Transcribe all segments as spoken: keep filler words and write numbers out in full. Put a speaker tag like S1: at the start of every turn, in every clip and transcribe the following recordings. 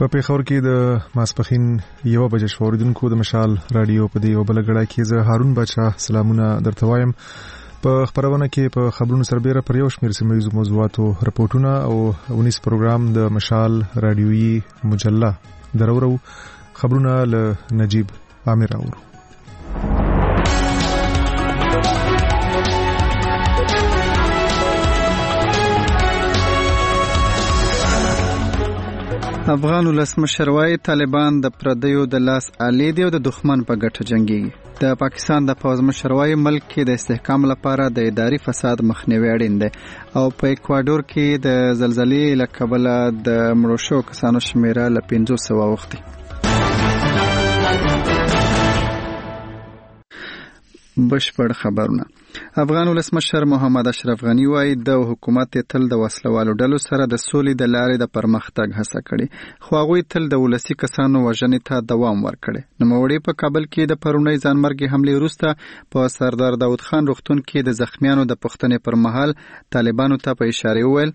S1: په پیښور کې د ماسپخین یو بجې شو اوریدونکو د مشال رادیو په دې وبله غړای کې زه هارون بچا سلامونه درته وایم. په خبرونه کې په خبرونو سربېره پر یو شمېر سیمه ییزو موضوعاتو رپورټونه او ونیس پروګرام د مشال رادیويي مجله درورو خبرونه له نجیب عامر اورو.
S2: افغان ولسمشر وايي طالبان د پردیو د لاس آلې دي او د دښمن په ګټه جنګي. د پاکستان د پوز مشر وايي ملک کې د استحکام لپاره د اداري فساد مخنیوي اړین دی او په اکوادور کې د زلزلې له کبله د مړو شوو کسانو شمیره له پنځه سوه اوښتې. بشپړ خبرونه. افغان ولسمشر محمد اشرف غنی وايي د حکومت تل د وسلوالو ډلو سره د سولې د لارې د پرمختګ هڅه کړې خو هغوی تل د ولسي کسانو وژنې ته دوام ورکړي. نوموړي په کابل کې د پرونۍ ځانمرګي حملې وروسته په سردار داود خان روغتون کې د زخمیانو د پوښتنې پر مهال طالبانو ته په اشاره وویل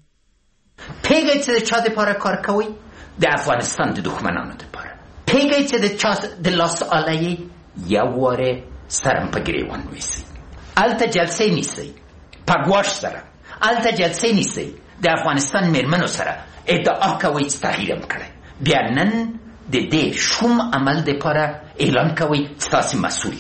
S3: پیګی چې د چا دپاره کار کوي د افغانستان د دښمنانو دپاره پیګی چې د چا د لاس آلې یو واره سرم په ګریوان ویسي الته جلسه نیسي پګواش سره الته جلسه نیسي د افغانستان میرمنو سره ادعا کوي چې تغییر کړي بیا نن د دې شوم عمل لپاره اعلان کوي چې تاسو مسؤل.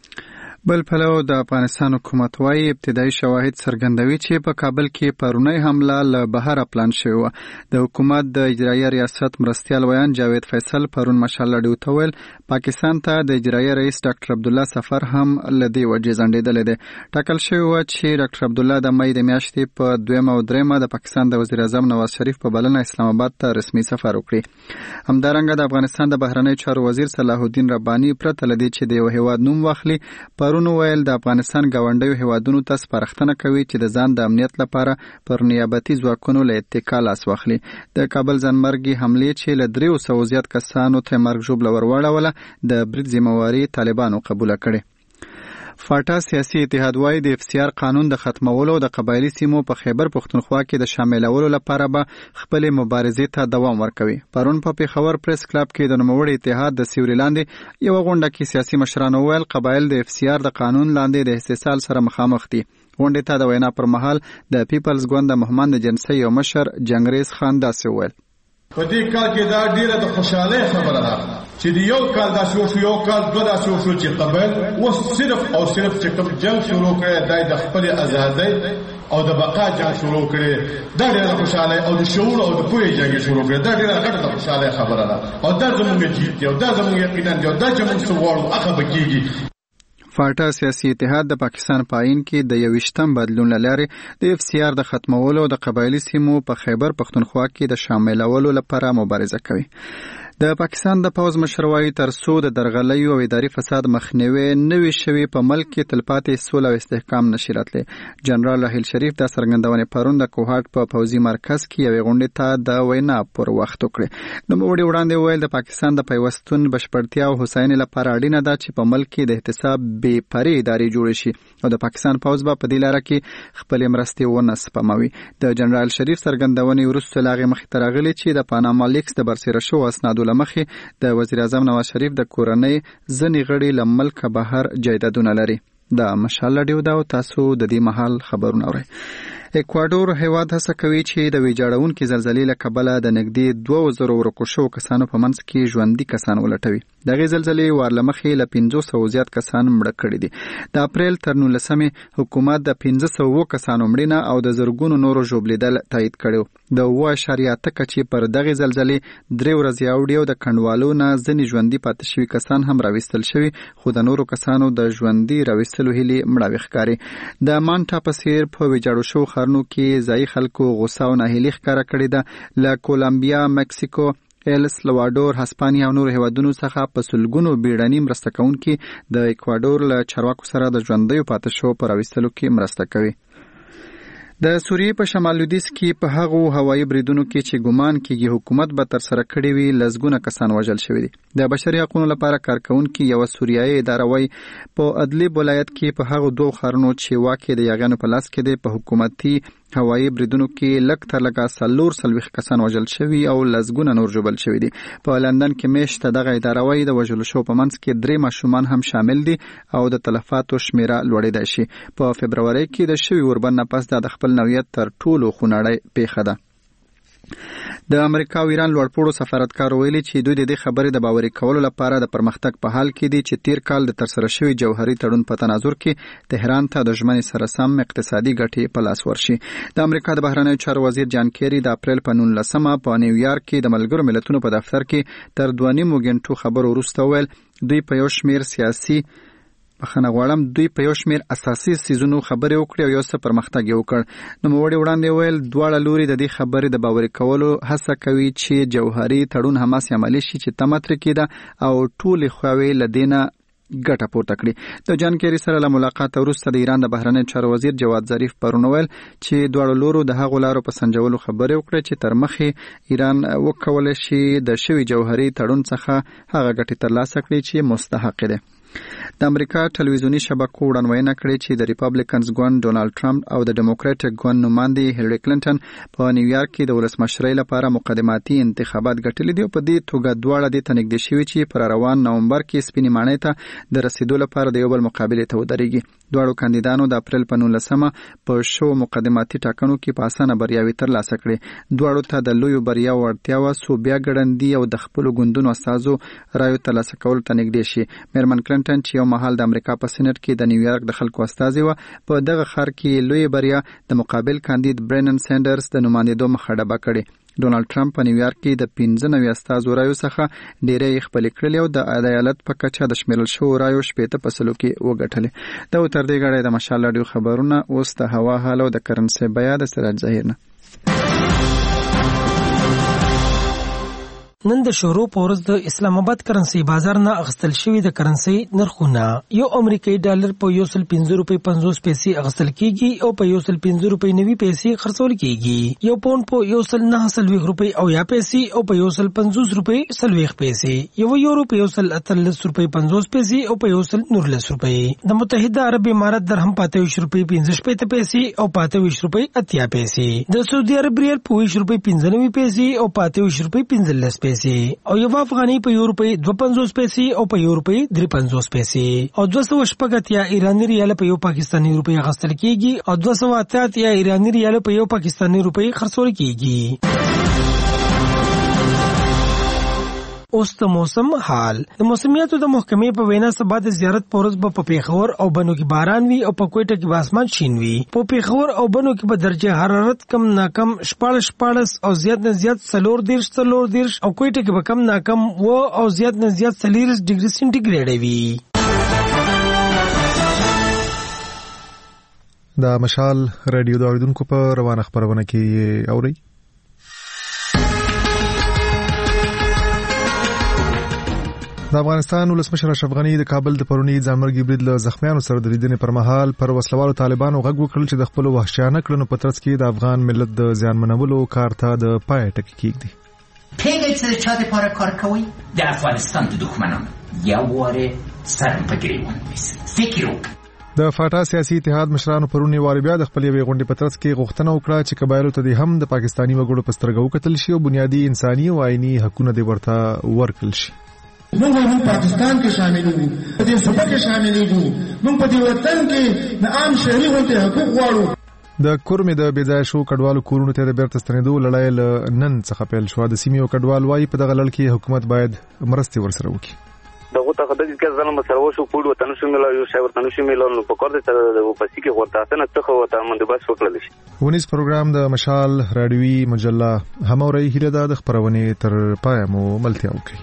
S2: بل پلو د افغانستان حکومت وايي ابتدایي شواهد څرګندوي چې په کابل کې پرونی حمله له بهره پلان شوې وه. د حکومت د اجرایه ریاست مرستیال ویان جاوید فیصل پرون مشال راډیو ته ویل پاکستان ته د اجرایه رئیس ډاکټر عبدالله سفر هم له دې وجې ځنډېدلی دی. ټاکل شوې وه چې ډاکټر عبدالله د مۍ د میاشتې په دویمه او دریمه د پاکستان د وزیر اعظم نواز شریف په بلنه اسلام آباد ته رسمي سفر وکړي. همدارنګه د افغانستان د بهرنیو چارو وزیر صلاح الدین رباني پرته له دې چې د یو هیواد نوم واخلي پرون ویل د افغانستان ګاونډیو هیوادونو ته سپارښتنه کوي چې د ځان د امنیت لپاره پر نیابتي ځواکونو له اتکا لاس واخلي. د کابل ځانمرګي حملې چې له دریو سوو زیات کسانو ته مرګ ژوبله ور واړوله د برید ذمهواري طالبانو قبوله کړې. فاټا سیاسي اتحاد وايي د اف سی آر قانون د ختمولو د قبایلی سیمو په خیبر پښتونخوا کې د شاملولو لپاره به خپلې مبارزې ته دوام ورکوي. پرون په پیښور پریس کلب کې د نوموړي اتحاد د سیوري لاندې یو غونډه کې سیاسي مشرانو ویل قبایل د اف سی آر د قانون لاندې د استحصال سره مخامخ دي. غونډې ته د وینا پر مهال د پیپلز ګوند د مهمند جنسي یو مشر جنگریز خان داسې ویل
S4: په دې کال کې دا ډیره د خوشحالۍ خبره ده چې د یو کال دا شو شو یو کال دوه دا شو شو چې قبل و صرف او صرف چې کوم جنگ شروع کړي دای د خپل ازادۍ او د بقا جنگ شروع کړي دا ډیره خوشحالۍ او د شعور او د پوهې جنگ شروع کړي دا ډیره غټه خوشحالۍ خبره ده او دا زموږ جیت دی او دا زموږ یقینا دی او دا چې موږ سوالو هغه بکیږي.
S2: فاټا سیاسي اتحاد د پاکستان په آئین کې د یوویشتم بدلون له لارې د اف سی آر د ختمولو او د قبایلي سیمو په خیبر پښتونخوا کې د شاملولو لپاره مبارزه کوي. د پاکستان د پوز مشر وايي تر څو د درغلۍ او اداري فساد مخنیوي نوي شوي په ملک کې تلپاتې سوله او استحکام نشي راتلی. جنرال راحیل شریف د څرګندونې پرون د کوهاټ په پوځي مرکز کې یوې غونډې ته د وینا پر وخت وکړې. نوموړي وړاندې وویل د پاکستان د پیوستون بشپړتیا او هوساینې لپاره اړینه ده چې په ملک کې د احتساب بې پرې ادارې جوړې شي او د پاکستان پوځ به په دې لاره کې خپلې مرستې ونه سپموي. د جنرال شریف څرګندونې وروسته له هغې مخې ته راغلي چې د پاناما لیکس د برسېره شوو اسنادو مخې د وزیر اعظم نواز شریف د کورنۍ ځینې غړي له ملکه بهر جایدادونه لري. د مشال راډیو دا او تاسو د دې مهال خبرونه اورئ. اکوادور هیواد هڅه کوي چې د ویجاړونکې زلزلې له کبله د نږدې دوه زرو ورکو شوو کسانو په منځ کې ژوندي کسان ولټوي. دغې زلزلې وار له مخې له پنځو سوو زیات کسان مړه کړي دي. د اپریل تر نولسمې حکومت د پنځه سوو کسانو مړینه او د زرګونو نورو ژوبلیدل تایید کړي. د اووه اعشاریه اته کچې پر دغې زلزلې درې ورځې اوړي او د کنډوالو نه ځینې ژوندي پاتې شوي کسان هم راویستل شوي خو د نورو کسانو د ژوندي راویستلو هیلې مړاوې ښکاري. د مانټا په څېر په ویجاړو شوو ښارونو کې ځایي خلکو غوسه او ناهیلي ښکاره کړې ده. له کولمبیا، مکسیکو، ایل سلوادور، هسپانیا او نورو هیوادونو څخه په سلګونو بیړني مرسته کوونکي د اکوادور له چارواکو سره د ژوندیو پاتې شوو په راویستلو کې مرسته کوي. د سوریې په شمال لویدیځ کې په هغو هوایي بریدونو کې چې ګمان کېږي حکومت به ترسره کړي وي لسګونه کسان وژل شوي دي. د بشري حقونو لپاره کارکوونکي یوه سوریایي اداره وایي په ادلیب ولایت کې په هغو دوو ښارونو چې واک یې د یاغیانو په لاس کې دی په حکومتي هوایي بریدونو کې لږ تر لږه څلور څلوېښت کسان وژل شوي او لسګونه نور ژوبل شوي دي. په لندن کې میاشته دغه اداره وایي د وژلو شوو په منځ کې درې ماشومان هم شامل دي او د تلفاتو شمیره لوړېدای شي. په فبروري کې د شوي اوربند نه پس د خپل نوعیت تر ټولو خونړۍ پیښه ده. د امریکا او ایران لوړپوړو سفارتکار ویلي چې دوی د دې خبرې د باوري کولو لپاره د پرمختګ په حال کې دي چې تیر کال د ترسره شوي جوهري تړون په تناظر کې تهران ته د ژمنې سره سم اقتصادي ګټې په لاس ورشي. د امریکا د بهرنیو چارو وزیر جان کیری د اپریل په نولسمه په نیویارک کې د ملګرو ملتونو په دفتر کې تر دوه نیمو غنټو خبرو وروسته ویل دوی په یو شمیر سیاسي بخنه غواړم دوی په یو شمیر اساسي سيزونو خبرې وکړې او یو څه پرمختګ وکړ. نو موړي وړاندې ویل دواړه لوري د دې خبرې د باوري کولو هڅه کوي چې جوهري تړون هماس عملي شي چې تمتر کېده او ټول خواوې لدینه ګټه پورته کړي. د جان کیری سره له ملاقات وروسته د ایران د بهرنیو چارو وزیر جواد ظریف پرون ویل چې دواړو لورو د هغو لارو په سنجولو خبرې وکړې چې تر مخې ایران وکولای شي د شوي جوهري تړون څخه هغه ګټې ترلاسه کړي چې مستحق دي. د امریکا ټلویزیونی شبکو وړاندوینه کړې چې د ریپابلیکنز ګوند ډونالد ټرمپ او د ډیموکراټک ګوند نوماندې هیلری کلینټن په نیویارک کې د ولسمشرۍ لپاره مقدماتي انتخابات ګټلي دي او په دې توګه دواړه د تنګ شوي چې پر روان نومبر کې سپینې ماڼۍ ته د رسیدو لپاره د یو بل مقابله ته ودرېږي. دواړو کاندیدانو د اپریل په نولسمه په شو مقدماتي ټاکنو کې په اسانه بریاوي ترلاسه کړې. دواړو ته د لویو بریاو اړتیا و سو بیا ګړندي او د خپل ګوندونو استازو رایو ترلاسه کول ته نږدې شي. میرمن کلینټن چې یو مهال د امریکا په سېنات کې د نیویارک د خلکو استازي و په دغه خر کې لوی بریا د مقابل کاندید برینن سینډرز د نمائندو مخه ډبه کړې. ډونالد ټرمپ په نیویارک کې د پنځه نوي استازو رایو څخه ډېرې خپلې کړلې او د عدالت په کچه د شمیرل شوو رایو شپېته په سلو کې وګټلې. دا تر دې غاړې د مشال راډیو خبرونه. اوس د هوا حال او د کرنسي بیا د سراج ظاهر نه.
S5: نن د شروع پورز د اسلام آباد کرنسي بازار نه اغستل شوی د کرنسي نرخونه یو امریکایي ډالر په یو سل پنځه روپۍ پنځوس پیسې اغستل کیږي او په یو سل پنځه روپۍ نوي پیسې خرڅول کیږي. یو پاوند په یو سل نه سلويخ روپۍ او یا پیسې او په یو سل پنځوس روپۍ سلويخ پیسې. یو یورو په یو سل اتلس روپۍ پنځوس پیسې او په یو سل نورلس روپۍ. د متحده عرب امارات درهم پاته ویش روپۍ پنځه شپېته پیسې او پاته ویش روپۍ اتیا پیسې. د سعودي عرب ریال په ویش روپۍ پنځه نوي پیسې او پاته ویش روپۍ پنځلس پیسې او یو افغاني په یو روپۍ دوه پنځوس پیسې او په یو روپۍ درې پنځوس پیسې او دوه سوه شپږ اتیا ایراني ریال په یو پاکستاني روپۍ اخیستل کیږي او دوه سوه اته اتیا ایراني ریال په یو پاکستاني روپۍ خرڅول کیږي. اوس د موسم حال. د موسمیاتو د محکمې په وینا سبا د زیارت پورز په پیښور او بنو کې باران وي او په کوټه کې اسمان شین وي. په پیښور او بنو کې به درجه حرارت کم ناکم شپاړس شپاړس او زیات نه زیات څلور دېرش څلور دېرش او کوټه کې به کم ناکم و او زیات نه زیات څلېرویشت ډیګري سینټیګریډ وي.
S1: د مشال رادیو د اوریدونکو په روانه خبرونه کې اوري. د افغانستان ولسمشر اشرف غنی د کابل د پرونی ځانمرګي برید له زخمیانو سره د لیدنې پر مهال پر وسلوالو طالبانو غږ وکړل چې د خپل وحشیانه کړنو په ترڅ کې د افغان ملت د زیانمنولو کار ته د پای ټکی کېږدي.
S3: پیګی چې چا د پاره کار کوي د افغانستان د دښمنانو یا واره سرم په ګریوان وایي فکر وکړي.
S1: د فاټا سیاسي اتحاد مشرانو پرونی واره بیا د خپل یوې غونډې په ترڅ کې غوښتنه وکړه چې قبایلو ته د هم د پاکستاني وګړو په سترګه وکتل شي او بنیادی انساني او آئینی حقوقونه د ورته ورکړل شي.
S6: موږ هم پاکستان کې شامل یو، په دې صوبه کې شامل یو، موږ په دې وطن کې د عام شهري غونډې حقوق غواړو.
S1: د کورمې د بیځای شو کډوالو کورونو ته د بیرته ستنېدو لړۍ له نن څخه پیل شو. د سیمې او کډوال وايي په دغه لړ کې حکومت باید مرستې ورسره وکړي.
S7: دغه ته خدای کې ځل مسره وشو پوډ وطن شو ملو یو شای ورته شو ملو نو په کور دې ته د پسې کې ورته څنګه څخه وته مونږ بس وکړل شي. ونیس
S1: پروګرام د مشال رادیوي مجله هموري هیله د خبرونه تر پای مو ملتیا وکړي.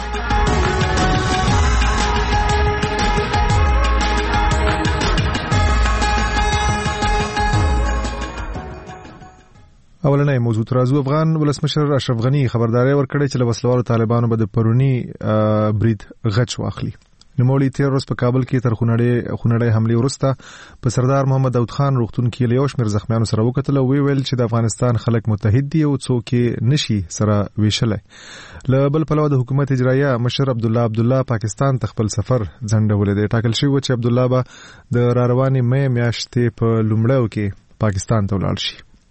S1: اولنۍ موضوع ترازو افغان ولسمشر اشرف غنی خبرداري ورکړې چې له وسلوالو طالبانو به د پرونی برید غچ واخلي. نوموړي تیر ورځ په کابل کې تر خونړۍ خونړۍ حمله ورسته په سردار محمد داود خان روغتون کې له یو شمېر زخمیانو سره وکتل او ویل چې د افغانستان خلک متحد دي او څوک نشي سره ویشلای. له بل پلوه د حکومت اجرایه مشر عبد الله عبد الله پاکستان ته خپل سفر ځنډولې دی. ټاکل شوی و چې عبد الله به د راروانې مې میاشتې په لومړیو کې پاکستان ته ولاړ شي.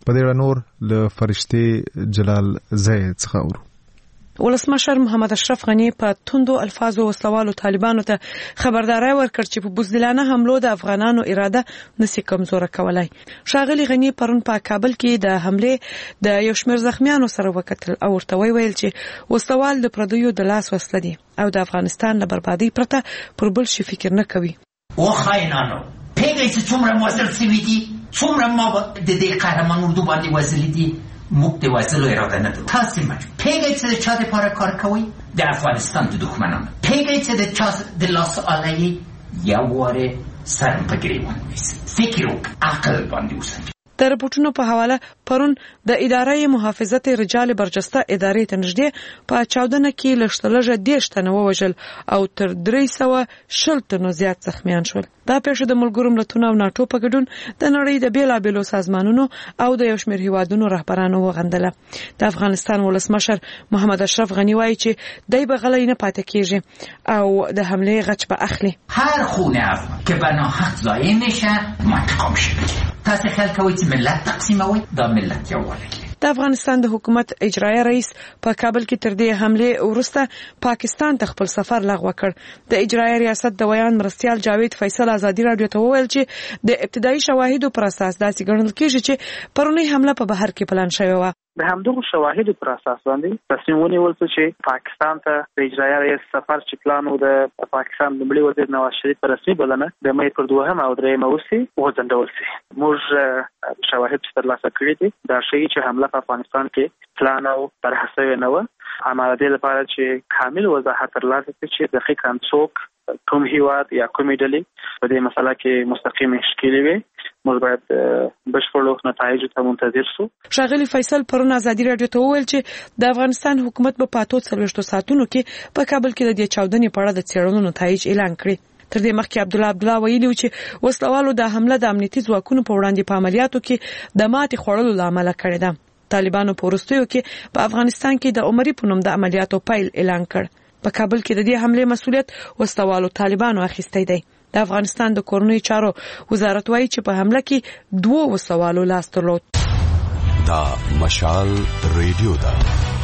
S1: په دې اړه نور له فرشتي جلال زید څخه اورو.
S8: ولسمشر محمد اشرف غنی په توندو الفاظو وسلوالو طالبانو ته خبرداري ورکړ چې په بزدلانه حملو د افغانانو اراده نسی کمزوره کولای. ښاغلي غنی پرون په کابل کې د حمله د یو شمېر زخمیانو سره وکتل او ورته ویل چې وسوال د پردیو د لاس وسله دي او د افغانستان له بربادي پرته پر بل شي فکر نه کوي.
S3: او خاینانو پیګی چې څومره موثر سوي دي، څومره ما د دې قهرمان اردو باندې وزلي دي، موږ د وزلو اراده نه درلوده. تاسې مچ پیګی چې د چا دپاره کار کوئ؟ د افغانستان د دښمنانو. پیګی چې د چا د لاس آله یې یو وارې سرم په ګریوان ونیسئ. فکر وکړئ، عقل باندې وسنجئ.
S8: د رپورټونو په حواله پرون د ادارې محافظت رجال برجسته ادارې ته نږدې په چاودنه کې لږترلږه دېرش تنه ووژل او تر درې سوه شل تنو زیات زخمیان شول. دا پیښه د ملګرو ملتونو او ناټو په ګډون د نړۍ د بیلابېلو سازمانونو او د یو شمېر هیوادونو رهبرانو وغندله. د افغانستان ولسمشر محمد اشرف غنی وایي چې دی به غلی نه پاتې کېږي او د حملې غچ به اخلي.
S3: هر خونه افغان که به ناحق ضایع میشه منتقم شده. تاسو خیال کوئ چې ملت تقسیموي؟ دا ملت یووالی.
S8: د افغانستان د حکومت اجرایه رئیس په کابل کې تر دې حمله وروسته پاکستان ته خپل سفر لغوه کړ. د اجرایه ریاست د ویان مرستیال جاوید فیصل ازادي رادیو ته وویل چې د ابتدایي شواهدو پر اساس داسې ګڼل کېږي چې پرونی حمله په بهر کې پلان شوې وه.
S9: د همدغه شواهدو پر اساس باندې تصمیم ونیول چې پاکستان ته د اجرایه رئیس سفر چې پلان و د پاکستان لومړي وزیر نواز شریف په رسمي بلنه د مې پر دوهمه او درېیمه وسي وځنډول شي. موږ شواهد ترلاسه کړي دي دا ښیي چې حمله په افغانستان کې پلان او طرح شوې نه وه. اما د دې لپاره چې کامل وضاحت ترلاسه کړي چې دقیقاً څوک کوم هیواد یا کومې ډلې په دې مسله کې مستقیم ښکېلې وي، موږ باید بشپړو نتایجو ته منتظر شو.
S8: ښاغلي فیصل پرون ازادي رادیو ته وویل چې د افغانستان حکومت په پاتو څلوېښتو ساعتونو کې په کابل کې د دې چاودنې په اړه د څېړنو نتایج اعلان کړي. تر دې مخکې عبدالله عبدالله ویلي و چې وسلوالو د حمله د امنیتي ځواکونو په وړاندې په عملیاتو کې د ماتې خوړلو له امله کړې ده. طالبانو په وروستیو کې په افغانستان کې د عمري په نوم د عملیاتو پیل اعلان کړ. په کابل کې د دې حملې مسؤلیت وسلوالو طالبانو اخیستی دی. د افغانستان د کورنیو چارو وزارت وایي چې په حمله کې دوه وسوالو لاس درلود.
S10: دا مشال ریډیو ده.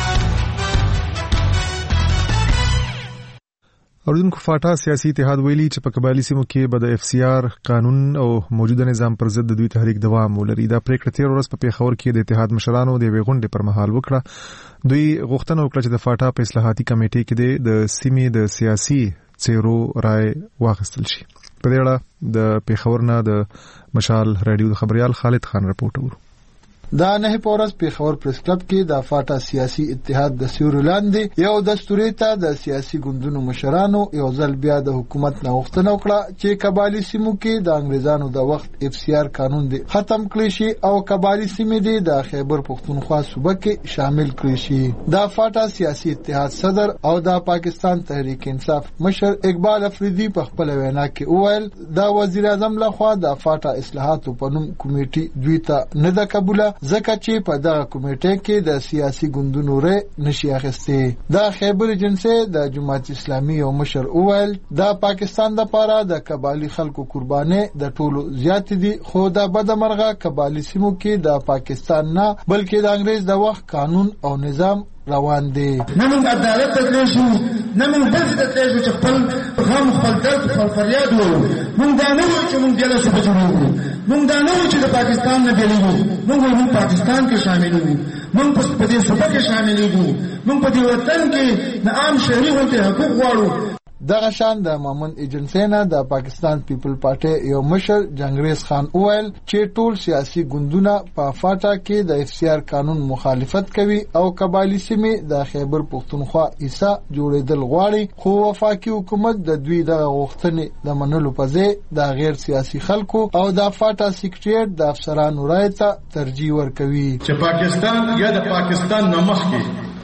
S1: اوریدونکو فاټا سیاسي اتحاد ویلي چې په قبایلی سیمو کې به د اف سی آر قانون او موجوده نظام پر ضد د دوی تحریک دوام ولري. دا پریکړه تیر ورځ په پیښور کې د اتحاد مشرانو د یوې غونډې پر مهال وکړه. دوی غوښتنه وکړه چې د فاټا په اصلاحاتي کمیټې کې د سیمې د سیاسي څیرو رائے واخیستل شي. په دې اړه د پیښور نه د مشال رادیو د خبريال خالد خان رپورټ ورو.
S11: دا نه پورس پیښور پریس کلب کې د فاټا سیاسي اتحاد د سیوري لاندې یو دستوري ته د سیاسي ګوندونو مشرانو یو ځل بیا د حکومت نه غوښتنه وکړه چې قبایلی سیمو کې د انګریزانو د وخت اف سی آر قانون دی ختم کړي شي او قبایلی سیمې دی د خیبر پختونخوا صوبه کې شامل کړي شي. د فاټا سیاسي اتحاد صدر او د پاکستان تحریک انصاف مشر اقبال افریدي په خپل وینا کې وویل د وزیر اعظم لخوا د فاټا اصلاحاتو په نوم کمیټي دوی ته نه د قبوله ځکه چې په دغه کمیټه کې د سیاسي ګوندونو رې نشي اخیستي. د خیبر ایجنسی د جماعت اسلامي یو مشر وویل د پاکستان لپاره د قبایلی خلکو قرباني د ټولو زیات دي، خو د بدمرغه قبایلی سیمو کې د پاکستان نه بلکې د انګریز د وخت قانون او نظام روان دي.
S6: نه موږ عدالت ته تللی شو، نه موږ بل څه ته تللی شو چې خپل غم خپل درد خپل فریاد ووایو. موږ دا نه وایو چې موږ بېله صوبه جوړوو، موږ دا نه وایو چې د پاکستان نه بېلېږو. موږ وایو موږ پاکستان کې شاملېږو، موږ په دې صوبه کې شاملېږو، موږ په دې وطن کې د عام شهري غوندې حقوق غواړو.
S11: دغه شان د مامون ایجنسی نه د پاکستان پیپل پارټي یو مشر جنگریز خان وویل چې ټول سیاسي ګوندونه په فاټا کې د اف سی آر قانون مخالفت کوي او قبایلی سیمې د خیبر پختونخوا حصہ جوړېدل غواړي، خو وفاقي حکومت د دوی د غوښتنې د منلو په ځای د غیر سیاسي خلکو او د فاټا سیکریټریټ د افسرانو رائے ته ترجیح ورکوي
S4: چې پاکستان یا د پاکستان نمخ کې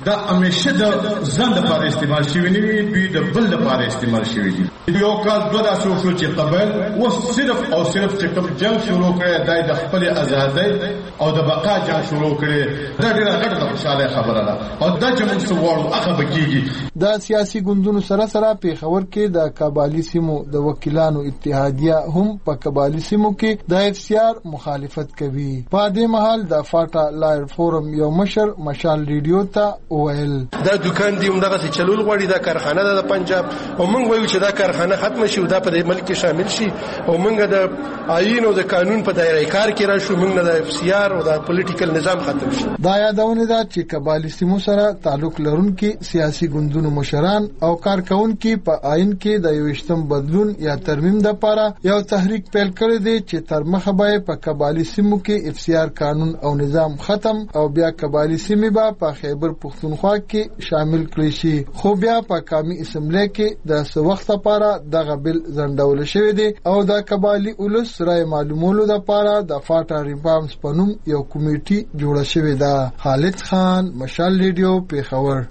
S4: دا همیشه د ځان لپاره استعمال شوی نه وي، دوی د بل لپاره استعمال شوی دي. یو کال دوه داسې وشو چې قبایل اوس صرف او صرف چې کوم جنګ شروع کړی دی د خپل ازادۍ او د بقا جنګ شروع کړی، دا ډېره غټه د خوشحالۍ خبره ده او دا چې موږ څه غواړو هغه به کېږي.
S11: د سیاسي ګوندونو سره سره پېښور کې د قبایلي سیمو د وکیلانو اتحادیه هم په قبایلي سیمو کې د اف سی آر مخالفت کوي. په دې مهال د فاټا لایر فورم یو مشر مشال ریډیو ته وویل
S12: دا دکان دی موږ څه چلول غواړي، دا کارخانه ده د پنجاب او موږ وایو چې دا کارخانه ختم شي او دا په دې ملک کې شامل شي او موږ د آئین او د قانون په دایره کار کې راشو، موږ نه د اف سی آر او د پولیټیکل نظام ختم شي. دا
S11: یادونه ده چې قبایلي سیمو سره تعلق لرونکي سیاسي ګوندونو مشران او کارکونکي په آئین کې د یوشتم بدلون یا ترمیم لپاره یو تحریک پیل کړی دی چې تر مخه به په قبایلي سیمو کې اف سی آر قانون او نظام ختم او بیا قبایلي سیمې به په خیبر پښتونخوا کې شامل کړي شي. خو بیا په قومي اسمبلی کې د څه وخت لپاره دغه بل ځنډول شوی دی او د قبایلي اولس رای معلومولو لپاره د فاټا ریفارمز په نوم یو کمیټي جوړه شوې ده. خالد خان، مشال ریډیو، پیښور.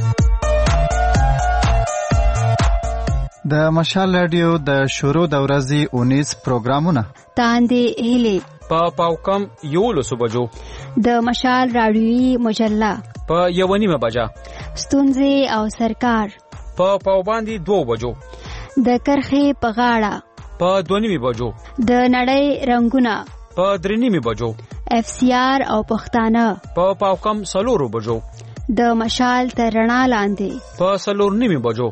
S2: د مشال رادیو د شروع د ورځې اونیز پروګرامونه
S13: تاندې هلي
S14: په پاوکم یولسو بجو
S13: د مشال رادیوي مجله
S14: په یو نیمه بجا
S13: ستونزې او سرکار
S14: په پاو باندې دو بجو
S13: د کرخې په غاړه
S14: په دو نیمه بجو
S13: د نړۍ رنگونه
S14: په درې نیمه بجو
S13: اف سی آر او پښتانه
S14: په پاوکم سلورو بجو
S13: د مشال تر رڼا لاندې
S14: په سلور نیمه بجو.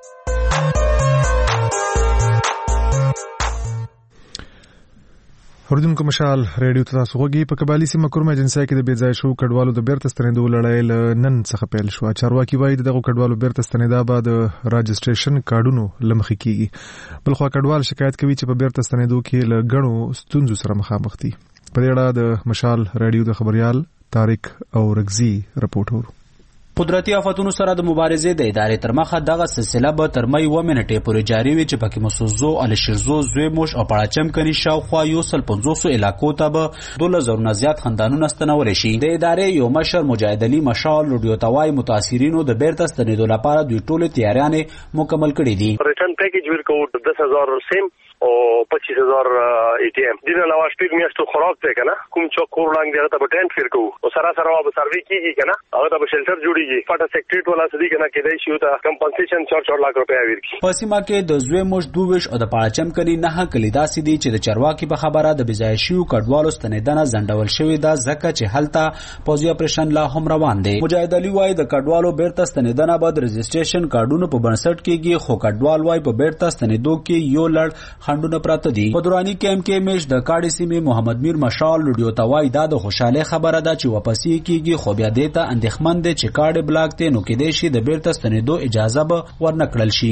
S1: اوریدونکو مشال ریډیو ته تاسو غوږی. په قبایلي سیمه کورمه جنسای کې د بېځای شو کډوالو د بیرته ستنېدو لړۍ له نن څخه پیل شو. چارواکي وایي دغه کډوالو بیرته ستنېدا به د راجستریشن کارډونو لمخې کیږي. بلخوا کډوال شکایت کوي چې په بیرته ستنېدو کې له غنو ستونزو سره مخامخ دي. په دې اړه د مشال ریډیو د خبريال طارق اورغزي رپورټ ورو.
S15: قدرتي آفتونو سره د مبارزې د ادارې تر مخه دغه سلسله به تر مې و منټې پورې جاري وي چې پکې مسوزو، الشیرزو، زویموش او پړاچم کني شاوخوا یو سل پنځوس علاقو ته به دوله زرونه زیات خندانونه ستنول شي. د ادارې یو مشر مجاهد علي مشال رادیو توای متاثرینو د بیرته ستنېدو لپاره دوی ټول تیاریانې مکمل کړې دي.
S16: ریټرن پیکیج ورکو دس هزار سیم او پچیس هزار ای ټی ایم دینه علاوه شپږ میاشتو خوراک ته کنه کوم چوک کور لاندې هغه ته ټینټ فیر کوو او سره سره به سروي کیږي کنه هغه ته شلټر جوړیږي. پټه سیکریټ ولا سدي کنه کې دی شو ته کمپنسیشن چار چار لک روپیا ورکی.
S15: په سیمه کې د زویموش دوویش او د پړاچم کني نه کلیدا سدي چې د چرواکي په خبره د بزایشیو کډوالو ستنیدنه زندول شوې ده ځکه چې هلته پوزي اپریشن لا هم روان دی. مجاهد علي وايي د کډوالو بیرته ستنیدنه بعد رجسټریشن کارډونو په بنسټ کېږي خو کډوال وايي په بیرته ستنیدو کې یو لړ خندونه پراته دي. په دوراني کیمپ کې مش د کاړي سیمې محمد میر مشال رادیو توای دا د خوشاله خبره ده چې واپسی کیږي خو بیا دیته اندېخمن دي چې کاړي بلاک ته نو کې دي شي د بیرته ستنېدو اجازه به ورنکړل شي.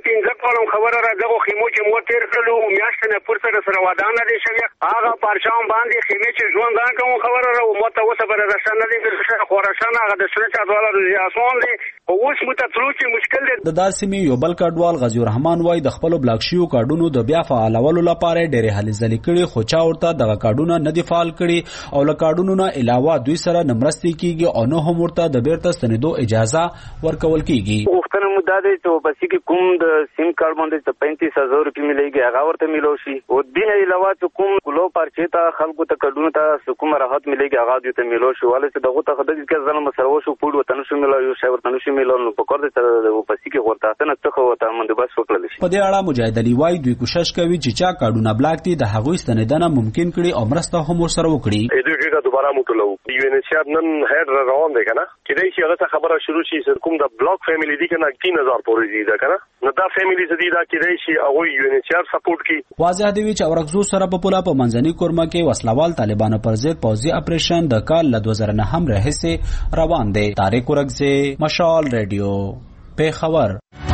S17: خبره راغو خیمو چې مو تیر کړلو میاشت نه پورته سره ودانه دي شوی هغه پرشام باندې خیمه چې ژوندان کوم خبره راو مو ته وسه بر رسنه دي چې خورشان هغه د سره چادواله دي اسون دي او اوس متتلو چې مشکل دي.
S15: د داسمي یو بل کډوال غزي الرحمن وای د خپل بلاک شیو کارډونو د بیا فعالولو لپاره ډېر هلي ځلې کړي خو چا ورته د کارډونو نه دی فعال کړي او له کارډونو نه علاوه دوی سره نمرستي کیږي او نو هم ورته د بیرته ستنېدو اجازه ورکول کیږي.
S7: وختونه مو د دې ته پسې کې کوم د سیم کارت باندې ته پینتیس هزار روپۍ مليږي هغه ورته ملو شي او دین علاوه ته کوم کلو پرچې ته خلکو ته کډونو ته کوم راحت مليږي هغه دوی ته ملو شي ولې چې دغه ته خدای کې ځنه مسرو شو پوډ وطن شو ملو یو شی ورته شو ملو نو په کور دې ته پسې کې ورته نه ته وته مونږ بس وکړل شي.
S15: په دې اړه مجاهد علي وايي دوی کوشش کوي چې چا کډونه بلاک دي د هغوی ستنیدنه ممکن کړي او مرسته هم ورسره وکړي.
S16: دوی کې دوباره موټلو یو ان ایچ آر نن هډ روان دی کنه چې دای شي هغه خبره شروع شي کوم د بلاک فیملی دي کنه تین هزار پورې دي دا کنه نو دا فیملی زدي دا کې دای شي هغه یو ان ایچ آر سپورټ کی.
S15: واضح دی چې اورغزو سره په پولا په منځني کورما کې وسلوال طالبانو پر ضد پوزي اپریشن د کال ل دوه زره نه هم راهسه روان دی. طارق اورغزي، مشال ریډیو، پیښور.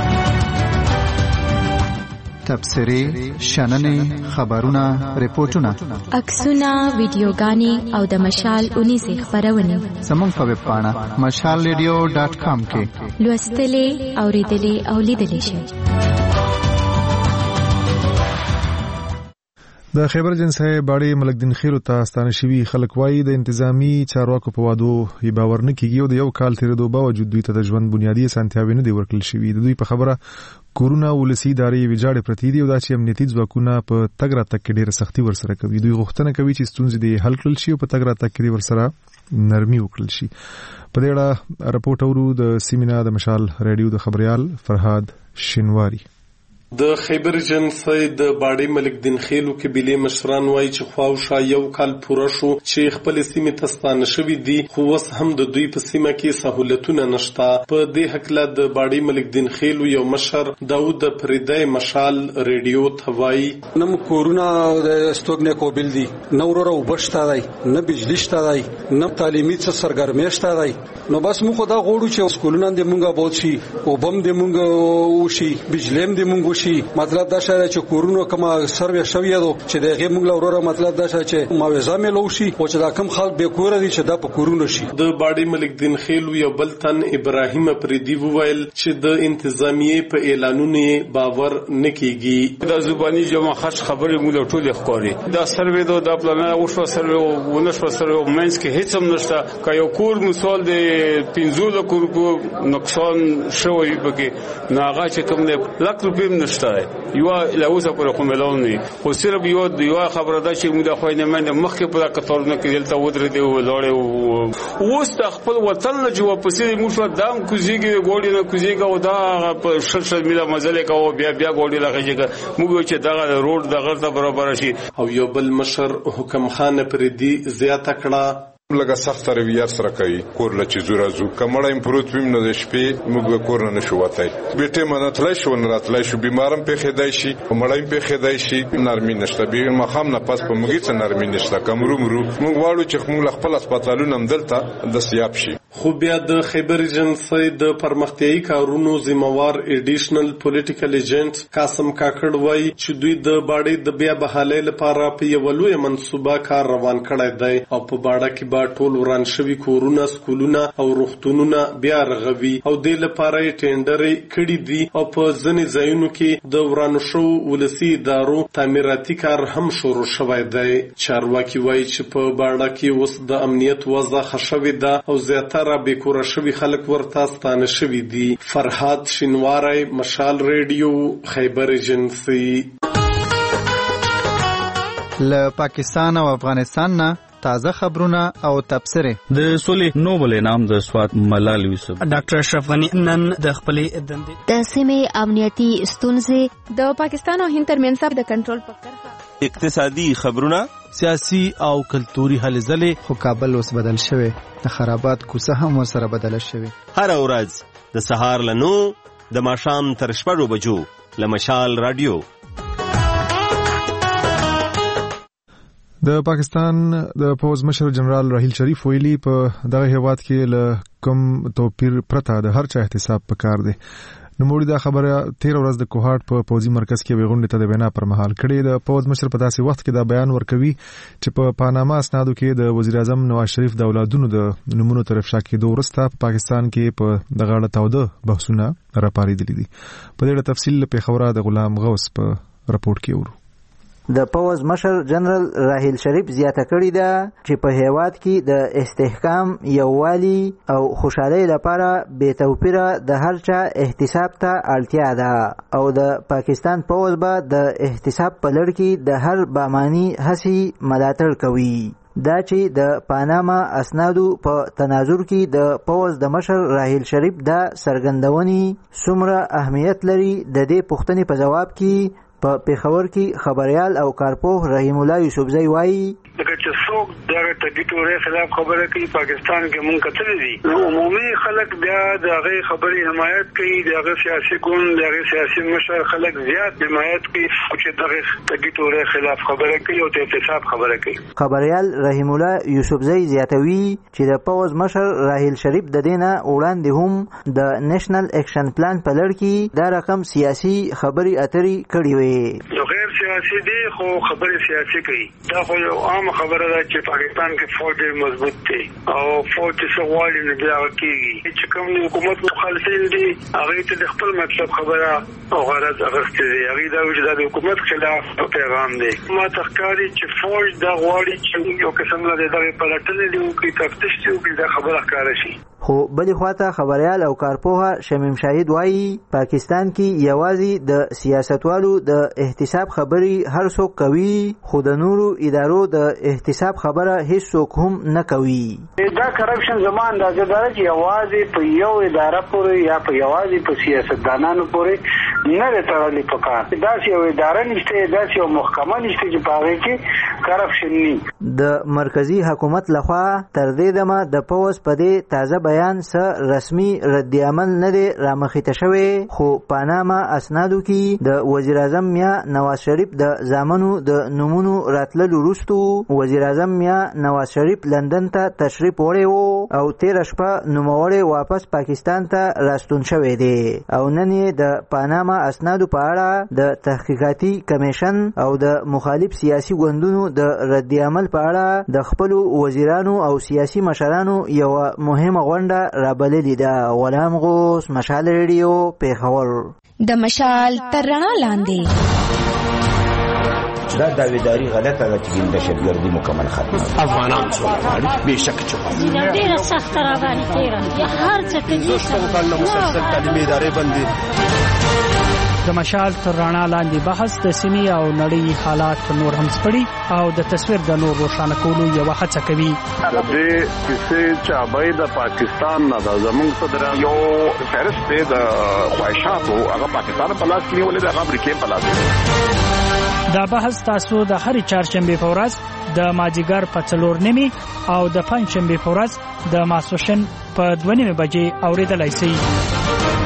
S2: تبصری، شننې، خبرونه، ریپورتونه،
S13: عکسونه، ویډیوګانې او د مشال اونیزه خبرونه
S2: زموږ په ویب پاڼه مشال ریډیو ډاټ کام کې
S13: لوستلې، اوریدلې او لیدلې شئ.
S1: د خیبر جنسي باړې ملک دین خیرو ته ستانه شوي خلک وایي د انتظامی چارواکو په وادو یې باور نه کیږي او د یو کال تیرېدو باوجود دوی ته د ژوند بنیادي اسانتیاوې نه دي ورکړل شوي. د دوی په خبره کورونه ولسي ادارې ویجاړې پرتې دي او دا چې امنیتي ځواکونه په تګ راتګ کې ډېره سختي ورسره کوي. دوی غوښتنه کوي چې ستونزې دې حل کړل شي او په تګ راتګ کې ورسره نرمي وکړل شي. په دې اړه راپورټ اورو د سیمینا د مشال رادیو د خبريال فرهاد شینواری.
S12: د خیبر جنسي د باړې ملک دین خیلو قبیلې مشران وایي چې خواوشا یو کال پوره شو چې خپل سیمې ته ستانه شوي دي، خو اوس هم د دوی په سیمه کې سہولتونه نشته. په دې هکله د باړې ملک دین خیلو یو مشر داود فریدی مشال رادیو ته وایي
S18: نم کورونه د ستوګنې کوبل دي، نو ورو وبشتا دی، نه بجلی شته دی، نه تعلیمي څه سرګرمي شته دی. نو بس موږ خدا غوړو چې سکولونه دې مونږه بوت شي او بم دې مونږ وشي، بجلی دې مونږ شي. مطلب دا شای چې کورونو کما سروې شوی دی چې دغه موږ لورو مطلب دا شای چې معاوضه ملو شي او چې دا کم خلک به کور دي چې دا په کورونو شي.
S12: د باړې ملک دین خیلو یو بل تن ابراهیم پریدی وویل چې د انتظامیه په اعلانونو باور نکېږي.
S19: دا زبانی جمع خاص خبرې موږ ټول ښکاري. دا سروې دا د پلان او شو سروې او ونشو سروې مینس کې هیڅ هم نشته. کا یو کور مثال د پنځو لکو روپیو نقصان شوی پکې ناغه چې کوم نه لک روپیم نشته یو لاوسه پر کوم ملونه خو صرف یو یو خبره ده چې موږ خو نه منه مخکې په کتورنه کې دلته ودرې دی ولاړې اوس د خپل وطن له جواب پسې موږ دام کوزيږي ګوډي نه کوزيږي او دا په شرشل میله مزله کوو بیا بیا ګوډي لغېږي موږ چې دا روډ دغه ته برابر شي.
S12: او یو بل مشر حکم خان پردي زیاته کړه
S20: لکه سخت رویه سره کوي کور لچ زورا زو کمړه امپروت ویم نو د شپې موږ کور نه شو وتای بیٹه منتلای شو نه راتلای شو بیمارم په خدای شي مړایم په خدای شي نرمي نشته به مخام نه پس په موږ څه نرمي نشته کمرو مرو موږ واړو چې موږ خپل هسپتالونه هم دلته د سیاب شي.
S12: خو بیا د خیبر جنسي د پرمختیايي کارونو ذمہوار ایډیشنل پولیټیکل ایجنټ قاسم کاکړ وایي چې دوی د باړې د بیا بحالۍ لپاره په یو لوی منصوبه کار روان کړی دی او په باړه کې با ټول وران شوي کورونه سکولونه او روغتونونه بیا رغوي او د لپاره ټینډر کړي دي او په ځینې ځایونو کې د ورانو شو ولسی ادارو تعمیراتي کار هم شروع شوی دی. چارواکي وایي چې په باړه کې اوس د امنیت وضع ښه شوې ده او زیاتره را بیکوره شوی خلک ورته ستانه شوي دي. فرهاد شینواری مشال رادیو خیبر جنسي.
S2: له پاکستان او افغانستان نه تازه خبرونه او تبصره.
S21: د سولې نوبل انعام د سوات ملال یوسف
S22: ډاکټر اشرف غنی نن د خپلې دندې
S13: د سیمې امنیتي ستونزې د پاکستان او هند ترمنځ د کنټرول په کرښه
S23: اقتصادي خبرونه
S24: سیاسي او کلتوري هلې ځلې.
S2: خو کابل اوس بدل شوی د خرابات کوڅه هم ورسره بدله شوی.
S23: هر ورځ د سهار له نو د ماښام تر شپږو بجو له مشال رادیو.
S1: د پاکستان د پوز مشر جنرال راحیل شریف ویلي په دغه هیواد کې له کوم توپیر پرته د هر چا احتساب پکار دی. نو موږ دا خبره تیر ورځ د کوهاټ په پوزي مرکز کې ویغونډه ته د بنا پر مهال کړي. د پوز مشر په داسې وخت کې دا بیان ورکوي چې په پاناما اسنادو کې د وزیر اعظم نواز شریف د اولادونو د نمونو تر افشا کېدو وروسته په پاکستان کې په دغه اړه تاوده بحثونه راپارېدلي دي. په دې اړه تفصیل په خبره د غلام غوث په راپورټ کې ورو.
S25: د پوز مشر جنرال راحیل شریف زیاته کړې ده چې په هیواد کې د استحکام یووالي او خوشحالۍ لپاره بې توپیره د هر چا احتساب ته اړتیا ده او د پاکستان پوز به د احتساب په لړ کې د هر باماني هڅې ملاتړ کوي. دا چې د پاناما اسنادو په تناظر کې د پوز د مشر راحیل شریف دا څرګندونې څومره اهمیت لري د دې پوښتنې په جواب کې په پیښور کې خبريال او کارپوه رحیم الله یوسفزئی وایي
S17: دغه چې څوک دغه ټګیټوري خلاف خبره کوي پاکستان کې مونږ کتل دي نو عمومي خلک بیا دغه خبري حمایت کوي دغه سیاسي ګوند دغه سیاسي مشر خلک زیات حمایت کوي چې دغه ټګیټوري خلاف خبره کوي او ته احتساب خبره کوي.
S25: خبريال رحیم الله یوسفزئی زیاتوي چې د پوز مشر راحیل شریف د دینه وړاندې هم د نېشنل اکشن پلان په لړ کې دا رقم سیاسي خبري اترې کړې وي.
S17: نو غیر سیاسي دی خو خبره سیاسي کوي. دا خو یو عام خبره ده چې پاکستان کې فوج مضبوط دی او فوج څه غواړي نه بیا کېږي. چې کوم حکومت مخالفین دي هغه ته د خپل مطلب خبره او غرض اغستې دي. هغه دا وجه د حکومت خلاف پیغام دی. ما تخکاری چې فوج دا غواړي چې یو قسم له دغه پلټنې دی او کې تفتیش دی او دا خبره ښکاره شي.
S25: خو بلې خواته خبريال او کارپوه شمیم شاهد وایي پاکستان کې یوازې د سیاستوالو د احتساب خبري هر څوک کوي خو د نورو ادارو د احتساب خبره هیڅ څوک هم نه کوي.
S17: دا کرپشن زمان دا زده چې یوازې په یو اداره پورې یا په یوازې په سیاستدانانو پورې نه تړلې پکار. دا یو اداره نشته، دا یو محکمه نشته چې پاره کې کرپشن نه.
S25: د مرکزی حکومت لخوا تر دې دمه د پوز په دې تازه بیان سره رسمي رد عمل نه دی رامخته شوی، خو پاناما اسنادو کې د وزیر اعظم میا نواز شریف د زامنو د نمونو راتللو وروسته وزیر اعظم میا نواز شریف لندن ته تشریف وړی وو او تیر شپه نوموړی واپس پاکستان ته راستون شوی دی او نن یې د پاناما اسنادو په اړه د تحقیقاتي کمیشن او د مخالف سیاسي ګوندونو د رد عمل په اړه د خپل وزیرانو او سیاسي مشرانو یو مهمه غونډه رابللې ده. غلام غوث، مشال ریډیو، پیښور.
S13: د مشال تر رڼا لاندې
S3: دا داویداری غلطه ده چې د شبګردي مکمل ختمه
S5: افغانان څو به شک چوي
S8: ډیره سخت را باندې تیرا یا هر څه کې
S5: دوستو کله مسلسل تعلیمي ادارې باندې
S22: د مشال تر رڼا لاندې بحث د سیمې او نړۍ حالات نور هم سپړي او د تصویر د نور روښانه کولو یو هڅه کوي.
S9: د دې کیسې چې ابای د پاکستان نه د زموږ صدر یو فهرست دی د خواهشاتو هغه پاکستان په لاس کې نیولې د امریکا په لاس کې.
S22: دا بحث تاسو د هرې چهارشنبې په ورځ د مازدیګر په څلور نیمې او د پنجشنبې په ورځ د ماسپښین په دوه نیمې بجې اورېدلای شئ.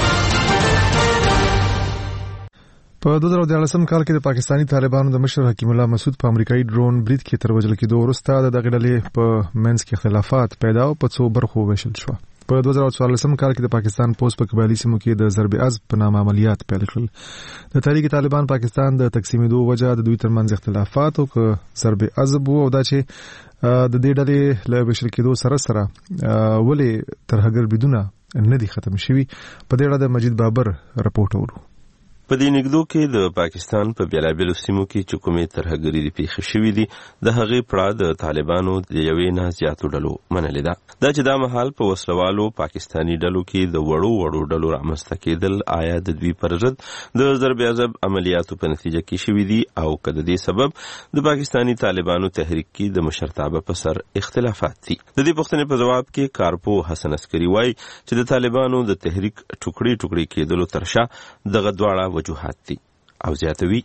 S1: په دوه زره دیارلسم کال کې د پاکستانی طالبانو د مشر حکیم الله مسعود په امریکایي ډرون برید کې تر وژل کېدو وروسته د دغه ډلې په منځ کې اختلافات پیدا او په څو برخو ویشل شو. په دوه زره څوارلسم کال کې د پاکستان پوز په قبایلی سیمو کې د ضرب عزب په نامه عملیات پیل کړل. د تحریک طالبان پاکستان د تقسیمېدو وجه د دوی ترمنځ اختلافات او ضرب عزب او دا چې د دې ډلې له ویشل کېدو سره سره ولې ترهګر بریدونه نه دي ختم شوي، په دې اړه د مجید بابر رپورټ اورو.
S10: په دې نګدو کې د پاکستان په بیلابیلو سیمو کې چې کومې ترهګري دي پیښې شوې دي د هغې پړه د طالبانو د یوې نه زیاتو ډلو منلې ده. دا چې دا مهال په وسلوالو پاکستاني ډلو کې د وړو وړو ډلو رامنځته کېدل آیا د دوی پر ضد د ضرب عزب عملیاتو په نتیجه کې شوي دي او که د دې سبب د پاکستاني طالبانو تحریک کې د مشرتابه په سر اختلافات دي. د دې پوښتنې په ځواب کې کارپو حسن عسکري وایي چې د طالبانو د تحریک ټوکړي ټوکړي کېدلو تر شا دغه دواړه وجوهات دي او زیاتوي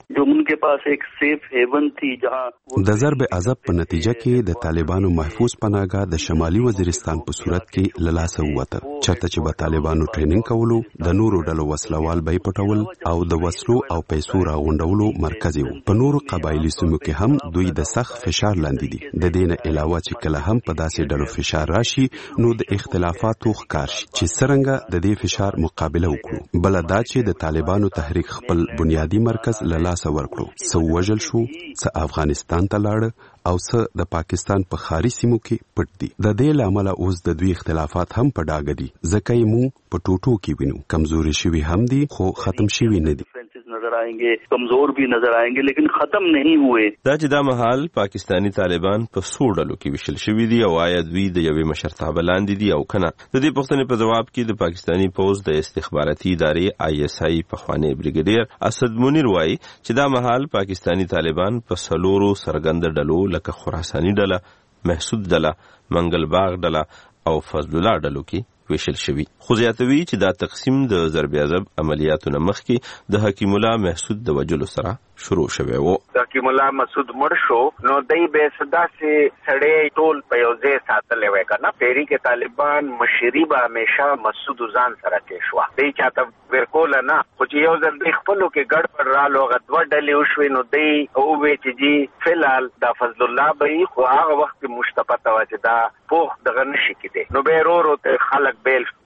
S26: د ضرب عزب په نتیجه کې د طالبانو محفوظ پناهګاه د شمالي وزیرستان په صورت کې له لاسه ووته. چرته چې به طالبانو ټریننګ کولو د نورو ډلو وسلوال به پټول او د وسلو او پیسو راغونډولو مرکز وو. په نورو قبایلی سیمو کې هم دوی د سخت فشار لاندې دي. د دې نه علاوه چې کله هم په داسې ډلو فشار راشي نو د اختلافاتو ښکار شي چې څرنګه د دې فشار مقابله وکړو. بل دا چې د طالبانو تحریک خپل بنیادی مرکز له لاسه ورکړو، څه وژل شو، څه افغانستان ته لاړ او څه د پاکستان په خاري سیمو کې پټ دي. د دې لامل اوس د دوی اختلافات هم په ډاګه دي، ځکه یې مو په ټوټو کې وینو. کمزوري شوي هم دي خو ختم شوي نه دي.
S27: नजर आएंगे, कमजोर भी नजर आएंगे, लेकिन खत्म नहीं हुए.
S10: دا چې دا مهال پاکستانی طالبان په څو ډلو کې ویشل شوي دي او آیا دوی د یوې مشرتابه لاندې دي او کنه. د دې پوښتنې په ځواب کې د پاکستانی پوز د استخباراتي ادارې آی اس آی پخوانی بریګیډیر اسد منیر وایي چې دا مهال پاکستانی طالبان په څلورو سرګند ډلو لکه خراساني ډله، محسود ډله، منګل باغ ډله او فضل الله ډلو کې ویشل شوي. خو زیاتوي چې دا تقسیم د ضرب عزب عملیاتو نه مخکې د حکیم الله محسود د وجلو سره شروع شوی وو.
S28: حکیم الله مسعود مړ شو نو دای به صدا سي سړی ټول په یو ځای ساتلې وای کنه. پیری کې طالبان مشری به همیشه مسعود ځان سره کې شو. دای چاته ورکول نه خو چې یو ځل د خپلو کې ګډ پر رالو غدوه ډلې وشوي نو دای او وی چې جی فلال د فضل الله به خو هغه وخت مشتبه تا چې دا پوخ دغه نشي کېده نو به ورو ورو ته خلک بیل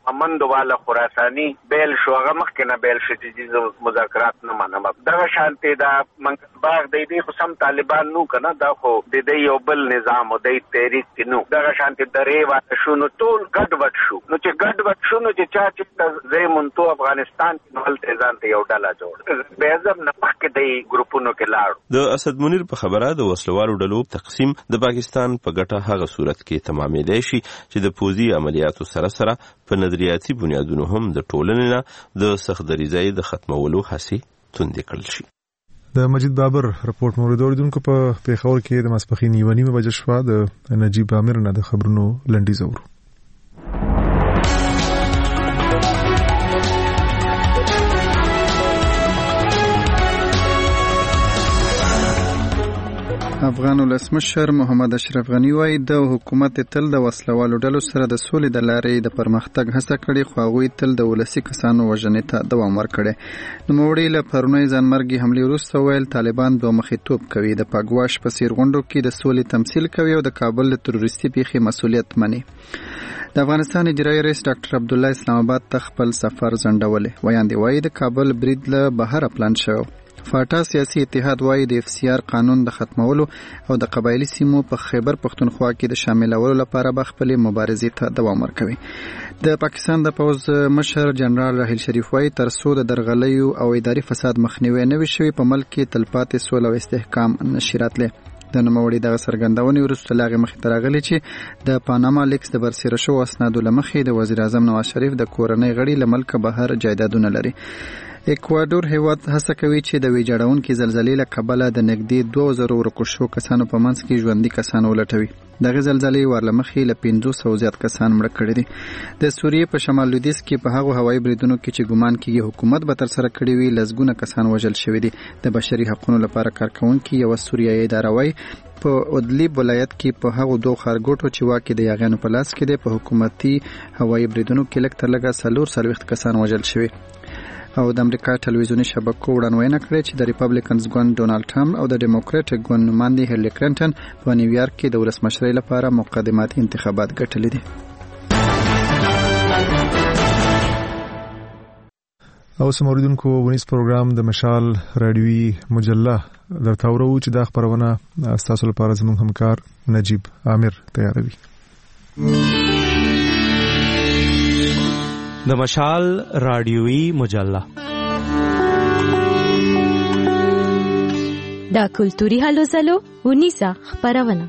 S28: امند والا خراساني بیل شو هغه مخکې نه بیل شو چې مذاکرات نه منم دغه شانتي دا منګل باغ دی دی خو سم طالبان نو کنه دا خو د دې یو بل نظام او د تحریک نو دغه شانتي درې واټ شو نو ټول ګډ وډ شو نو چې ګډ وډ شو نو چې چا چې زمونتو افغانستان کې نو تیزان ته یو ډله جوړ به ځم نه پکې دی ګروپونو کې لاړ
S10: د اسد منیر په خبره د وسلوالو ډلو تقسیم د پاکستان په ګټه هغه صورت کې تمامېدای شي چې د پوځي عملیاتو سره سره په نظریاتي بنیادونو هم د ټولنې نه د سختدریزۍ د ختمولو هڅې توندې کړل شي.
S1: د مجید بابر رپورټ مورد اوریدونکو په پیښور کې د ماسپخین یوه نیمه بجې شوه د نجیب امیر نه د خبرونو لنډیز اورو.
S2: افغان ولسمشر محمد اشرف غنی وایي د حکومت تل د وسلوالو ډلو سره د سولې د لارې د پرمختګ هڅه کړې خو هغوی تل د ولسي کسانو وژنې ته دوام ورکړی. نوموړي له پرونۍ ځانمرګي حملې وروسته ویل طالبان دوه مخې توپ کوي، د پاګواش په څیر غونډو کې د سولې تمثیل کوي او د کابل د تروریستي پیښې مسؤلیت مني. د افغانستان اجرایي رئیس ډاکټر عبدالله اسلام آباد ته خپل سفر ځنډولې. ویاندې وایي د کابل برید له بهره پلان شوی. فاټا سیاسي اتحاد وایي د اف سی آر قانون د ختمولو او د قبایلی سیمو په خیبر پښتونخوا کې د شاملولو لپاره به خپلې مبارزې ته دوام ورکوي. د پاکستان د پوز مشر جنرال راحیل شریف وایي تر څو د درغلیو او اداري فساد مخنیوي نه وي شوی په ملک کې تلپاتې سوله او استحکام نشي راتلی. د نوموړي دغه څرګندونې وروسته له هغې مخې ته راغلي چې د پاناما لیکس د برسېره شوو اسنادو له مخې د وزیر اعظم نواز شریف د کورنۍ غړي له ملکه بهر جایدادونه لري. اکوادور هیواد هڅه کوي چې د ویجاړونکې زلزلې له کبله د نږدې دوه زرو ورکو شوو کسانو په منځ کې ژوندي کسان ولټوي. دغه زلزلې ورله مخې له پنځو سوو زیات کسان مړه کړي دي. د سوریې په شمال لویدیځ کې په هغو هوایي بریدونو کې چې ګمان کېږي حکومت به ترسره کړي وي لسګونه کسان وژل شوي دي. د بشري حقونو لپاره کارکوونکي یوه سوریایي اداره وایي په ادلیب ولایت کې په هغو دوه ښارګوټو چې واقع د یاغیانو په لاس کې دی په حکومتي هوایي بریدونو کې لږ تر لږه څلور څلوېښت کسان وژل شوي. او د امریکا ټلویزیوني شبکو وړاندوینه کړې چې د ریپبلیکنز ګوند ډونالد ټرمپ او د ډیموکراټک ګوند نماینده هیلری کلینټن په نیویارک کې د ولسمشرۍ لپاره مقدماتي انتخابات ګټلي دي.
S1: او سموریدونکو ونیس پروګرام د مشال رادیوي مجله درته ورو چې دا خبرونه تاسو لپاره زموږ همکار نجیب امیر تیاروي.
S24: د مشال رادیوي مجله
S13: دا کلتوري هلو زلو ونیسا خبرونه.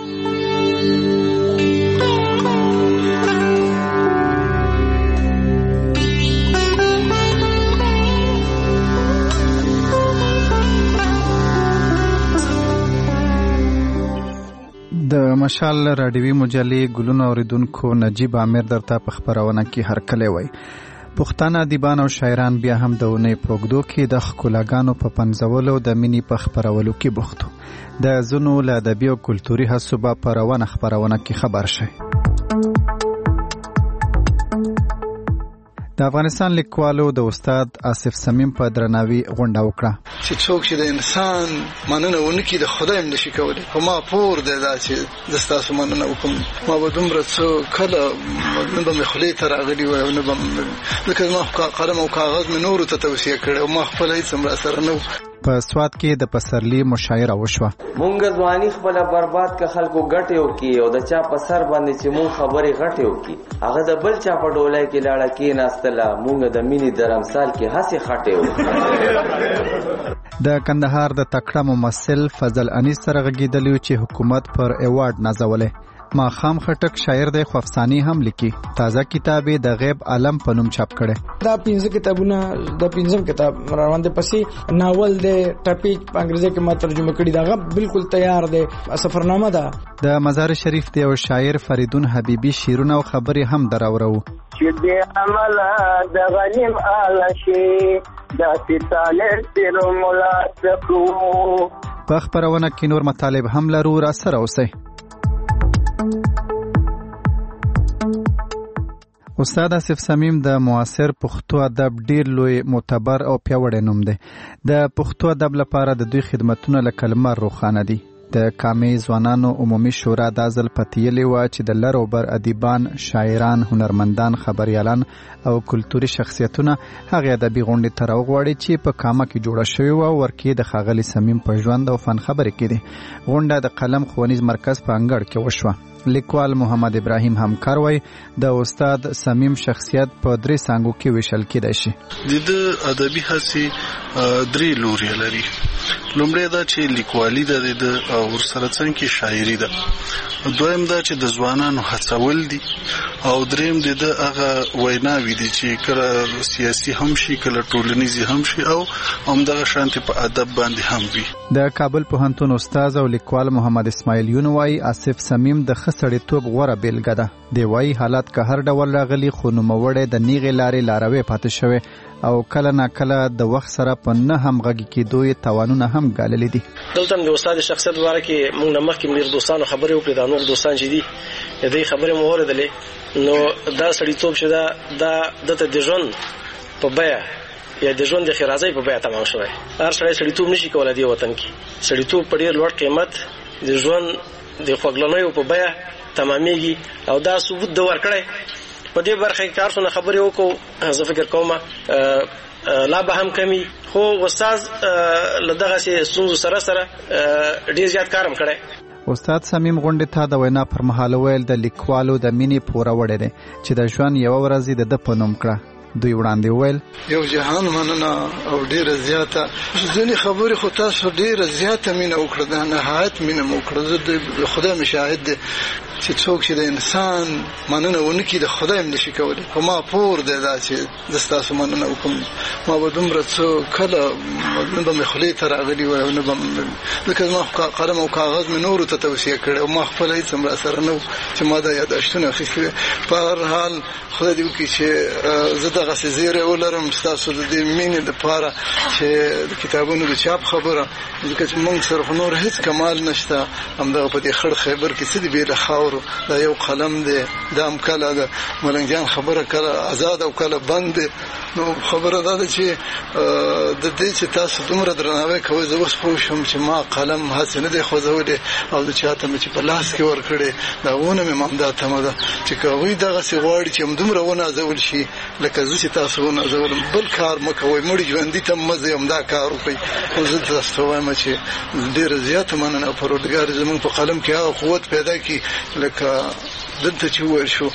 S2: د مشال رادیوي مجلې ګلونه اوریدونکو نجیب امیر درته په خبرونه کې هرکلی وای. پښتانه ادیبان او شاعران بیا هم د اونۍ په اوږدو کې د ښکلاګانو په پنځولو د مینې په خپرولو کې بوخت وو. د ځینو له ادبي او کلتوري هڅو به په روانه خپرونه کې خبر شئ. د افغانستان لیکوالو د استاد آصف صمیم په درناوي غونډه وکړه.
S4: چې څوک چې د انسان مننه ونکړي د خدای هم نشي کولی. خو ما پور دی دا چې زه ستاسو مننه وکړم. ما به دومره څه کله نه به مې خولې ته راغلي وای او نه به ځکه زما قلم او کاغذ مې نورو ته توصیه کړی او ما خپله هېڅ هم راسره نه و.
S2: په سوات کې د پسرلي مشاعره وشوه.
S6: مونږ ځواني خپله برباد که خلکو ګټې وکړي او د چا په سر باندې چې مونږ خبرې غټې وکړي هغه د بل چا په ډولۍ کې لاړه کېناستله مونږ د مینې د رمسال کې هسې خټې وکړي.
S2: د کندهار د تکړه ممثل فضل انیس سره غږېدلی چې حکومت پر ایوارډ نازولی. ماښام خټک شاعر دی خو افسانې هم لیکي. تازه کتاب یې د غیب عالم په نوم چاپ کړی.
S7: دا پنځه کتابونه د پنځم کتاب روان دی. پسې ناول دی ټپي په انګریزي کې ما ترجمه کړي دا غو بالکل تیار دی. سفرنامه ده. د مزار شریف دی او شاعر فریدون حبیبی شیرونه او خبرې هم دراورو.
S11: چې دې عمل د غنیم آلشي د ستالر تیر ملاقاتو.
S2: په خبرونه کې نور مطالب هم لرو، را سره اوسئ. استاد آصف صمیم د معاصر پښتو ادب ډیر لوی معتبر او پیاوړی نوم دی. د پښتو ادب لپاره د دوی خدمتونه لکه لمر روښانه دي. د کامې ځوانانو عمومي شورا دا ځل پتیلې وه چې د لر او بر ادیبان، شاعران، هنرمندان، خبریالان او کلتوري شخصیتونه هغې ادبي غونډې ته راوغواړي چې په کامه کې جوړه شوې وه او ورکې د ښاغلي صمیم په ژوند او فن خبرې کېدې. غونډه د قلم ښوونیز مرکز په انګړ کې وشوه. لیکوال محمد ابراهیم همکار وایي د استاد صمیم شخصیت په درې څانګو کې ویشل کېدای شي.
S4: د ده ادبي هڅې درې لوري لري. لومړی دا چې لیکوالي ده د او ورسره څنګه شاعري ده. دویم دا چې د ځوانانو هڅول دي او دریم د ده هغه ویناوي دي چې کله سیاسي هم شي، کله ټولنیزي هم شي او همدغه شانتې په ادب باندې هم وي.
S2: د کابل پوهنتون استاد او لیکوال محمد اسماعیل یون وایي آصف صمیم د ښه سړیتوب غوره بیلګه ده. دی وایي حالات که هر ډول راغلي خو نوموړی د نیغې لارې لاروی پاتې شوی او کله ناکله د وخت سره په نه همغږي کېدو یې تاوانونه هم ګاللي دي.
S12: دلته د استاد شخصیت باره کې موږ نه مخکې ډېر دوستانو خبرې وکړې. دا نور دوستان چې دي د دې خبرې مو واورېدلې، نو دا سړیتوب چې دا دا دته د ژوند په بیه یا د ژوند د ښېرازۍ په بیه تمام شوی. هر سړی سړیتوب نشي کولی دې وطن کې. سړیتوب په ډېر لوړ قیمت د ژوند د خوږلنیو په بیه تمامېږي او دا ثبوت د ورکړی. په دې برخه کې کار څونه خبرې وکړو، زه فکر کوم لا به هم کمی، خو استاد له دغسې ستونزو سره سره ډېر زیات کار هم کړی.
S2: استاد صمیم غونډې ته د وینا پر مهال ویل د لیکوالو د مینې پوره وړی دی چې د ژوند یوه ورځ یې د ده په نوم کړه. دوی وړاندې ویل
S4: یو جهان مننه او ډیره زیاته ځینې خبرې خو تاسو ډیره زیاته مینه وکړه، د نهایت مینه مو وکړه. زه د خدای مشاهد دی چې څوک چې د انسان مننه ونه کړي د خدای هم نشي کولی. خو ما پور دی دا چې زه ستاسو مننه وکړم. ما به دومره څه کله نه به مې خولې ته راغلي وای او نه به ځکه زما قلم او کاغذ مې نورو ته توصیه کړی او ما خپله هېڅ هم راسره نه و چې ما دا یاداشتونه اخیستي وي. په هر حال خدای دې وکړي چې زه دغسې زیری ولرم ستاسو د دې مینې دپاره چې د کتابونو د چاپ خبره، ځکه چې موږ سره خو نور هېڅ کمال نشته. همدغه په دې خړ خیبر کې څه دي بې له خاورو، دا یو قلم دی. دا هم کله د ملنګ جان خبره کله آزاد او کله بند دی. نو خبره دا ده چې د دې چې تاسو دومره درناوی کوئ، زه اوس پوه شوم چې ما قلم هسې نه دی خوځولی او د چا ته مې چې په لاس کې ورکړی دا ونه مې همدا تمه ده چې که هغوی دغسې غواړي چې همدومره ونازول شي لکه زه چې تاسو ونازولم. بل کار مه کوئ، مړي ژوندي ته مه ځئ، همدا کار وکړئ. خو زه تاسو ته وایم چې ډېره زیاته مننه. پروردګار زموږ په قلم کې هغه قوت پیدا کړي لکه دلته چې وویل شو.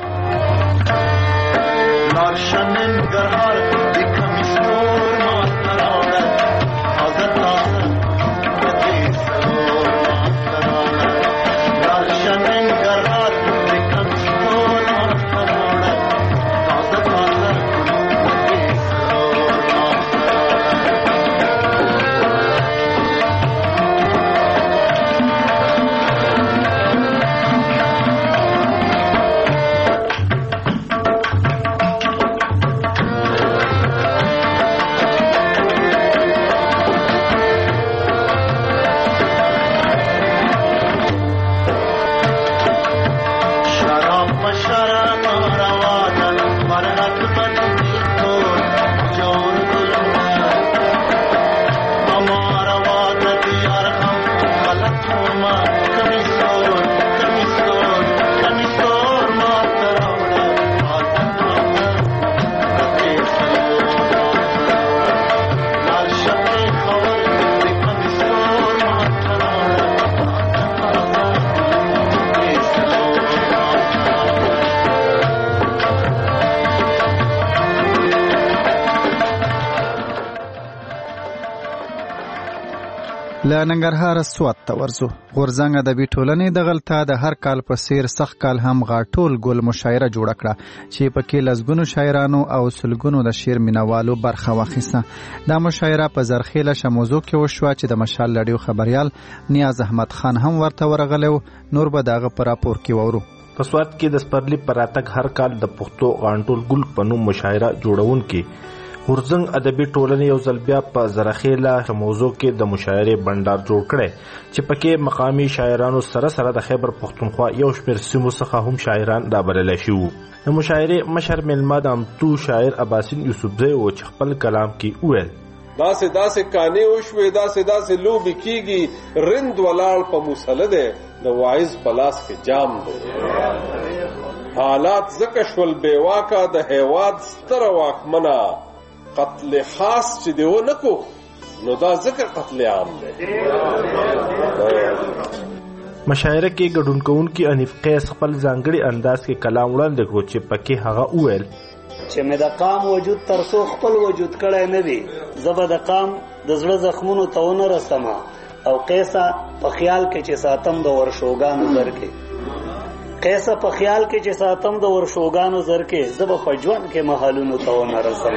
S4: له ننګرهار سوات ته ورځو. غورځنګ ادبي ټولنې دغلته د هر کال په څیر سخت کال هم غاټول ګل مشاعره جوړه کړه چې پکې لسګونو شاعرانو او سلګونو د شعر مینوالو برخه واخیسته. دا مشاعره په زرخیله شموزو کې وشوه چې د مشال لړیو خبریال نیاز احمد خان هم ورته ورغلی و. نور به دغه په راپور کې واورو.
S14: په سوات کې د سپرلي پر راتګ هر کال د پښتو غاټول ګل په نوم مشاعره جوړونکي غورځنګ ادبي ټولنې یو ځل بیا په زرخیله شموزو کې د مشاعرې بنډار جوړ کړی چې پکې مقامي شاعرانو سره سره د خیبر پښتونخوا یو شمېر سیمو څخه هم شاعران رابللی شوي وو. د مشاعرې مشر میلمه د امتو شاعر اباسین یوسفزی و چې خپل کلام کې وویل
S15: داسې داسې کانې وشوې داسې داسې لوبې کیږي رند ولاړ په مسله دی د واعظ په لاس کې جام دی حالات ځکه شول بېواکه د هېواد ستره واکمنه قتل خاص چې دی ونه کو نو دا ځکه قتل عام دی.
S14: مشاعره کې ګډون کوونکي انیف قیس خپل ځانګړي انداز کې کلام وړاندې کړو چې پکې هغه وویل
S16: چې مې د قام وجود تر څو خپل وجود کړی نه وي زه به د قام د زړه زخمونو ته ونه رسمه او قیسه په خیال کې چې ساتم د ورشوګانو زر کې قیسه په خیال کې چې ساتم د ورشوګانو زر کې زه به په ژوند کې محلونو ته ونه رسم.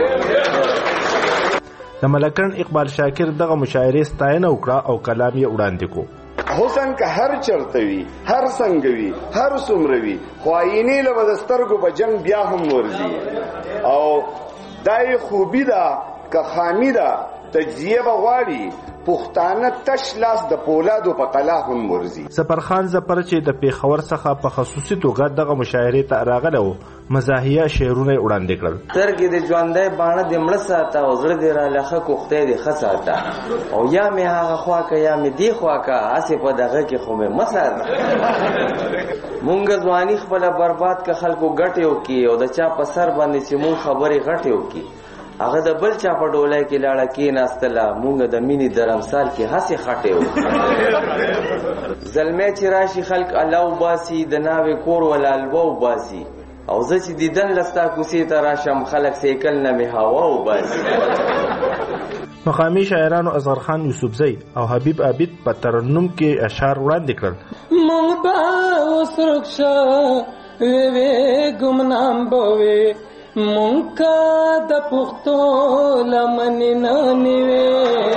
S14: د ملکن اقبال شاکر دغه مشاعرې ستاینه وکړه او کلام یې وړاندې کو.
S17: حسن که هر چرته وي هر څنګه وي هر څومره وي خو آینې له به د سترګو په جنګ بیا هم ورځي او دای خوبي ده که خامي ده تجزیه به غواړي پښتانه تش لاس د پولادو په قلا هم ورځي.
S14: سفرخان ظفر چې د پیښور څخه په خصوصي توګه دغه مشاعرې ته راغلی و مزاحیه شعرونه وړاندې کړل.
S6: سترګې د ژوندی باڼه دې مړه ساته او زړه دې رالخه کو خدای دې ښه ساته او یا مې هغه خوا که یا مې دې خوا که هسې په دغه کې خو مې مه ساته. مونږ ځواني خپله برباد که خلکو ګټې وکړي او د چا په سر باندې چې مونږ خبرې غټې وکړي هغه د بل چا په ډولۍ کې لاړه کېناستله مونږ د مینې درمسال کې هسې خټې وکړي. زلمی چې راشي خلک الله وباسي د ناوې کور ولا الوه وباسي او زه چې دیدن لستا کوڅې ته راشم خلک سیکل نه مې هوا وباسي.
S14: مقامي شاعرانو اصغرخان یوسفزی او حبیب عابد په ترنم کې اشعار وړاندې کړل.
S18: مونږ به اوس رخصه وې وې ګمنام به وې مونږه د پښتو لمنې نه نیوې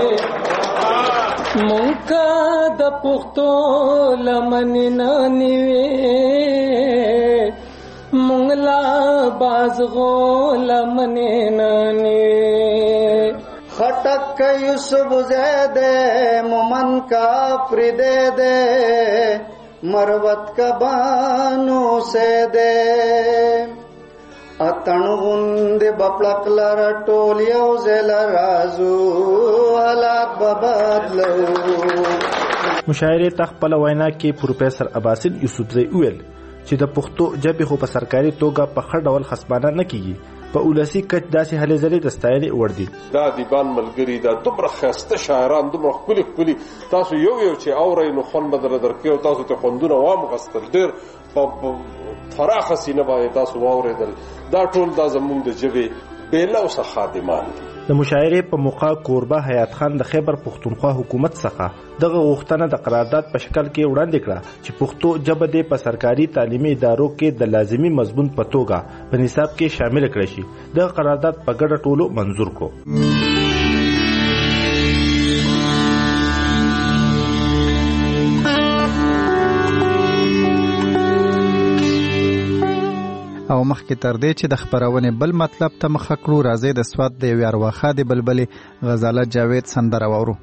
S18: مونږه د پښتو لمنې نه نیوې مونږ لا بازغو لمنې نه نیوې
S19: خټک یوسف زیدے مومن کا فریدے دے مروت کا بانو سے دے اتنغند بپلک لر ټول یو زل رازو حالات ببدلو.
S14: مشاعرې ته خپل وینا کې پروفیسور عباسل یوسفزی ویل چې د پښتو ژبې خو په سرکاري توګه په ښه ډول خصبانه نه کیږي په اولسي کچ داسې هلې ځلې د ستاینې وړ دي.
S15: دا دیبان ملګري دا دومره ښایسته شاعران دومره ښکلي ښکلي تاسو یو یو چې اورئ نو خوند به درله درکوي او تاسو ته خوندونه وامغستل ډېر په فراخه سینه باندې تاسو واورېدل دا ټول دا زموږ د ژبې بېلوسه خادمان دي.
S14: د مشاعرې په موقع کوربه حیات خان د خیبر پښتونخوا حکومت څخه دغه غوښتنه د قرارداد په شکل کې وړاندې کړه چې پښتو ژبه دې په سرکاري تعلیمي ادارو کې د لازمي مضمون په توګه په نصاب کې شامل کړي شي. دغه قرارداد په ګډه ټولو منظور کړو.
S2: او مخکې تر دې چې د خبرونې بل مطلب ته مخه کړو راځي د سواد د یوې ارواښه د بلبلې غزاله جاوید سندره واورو.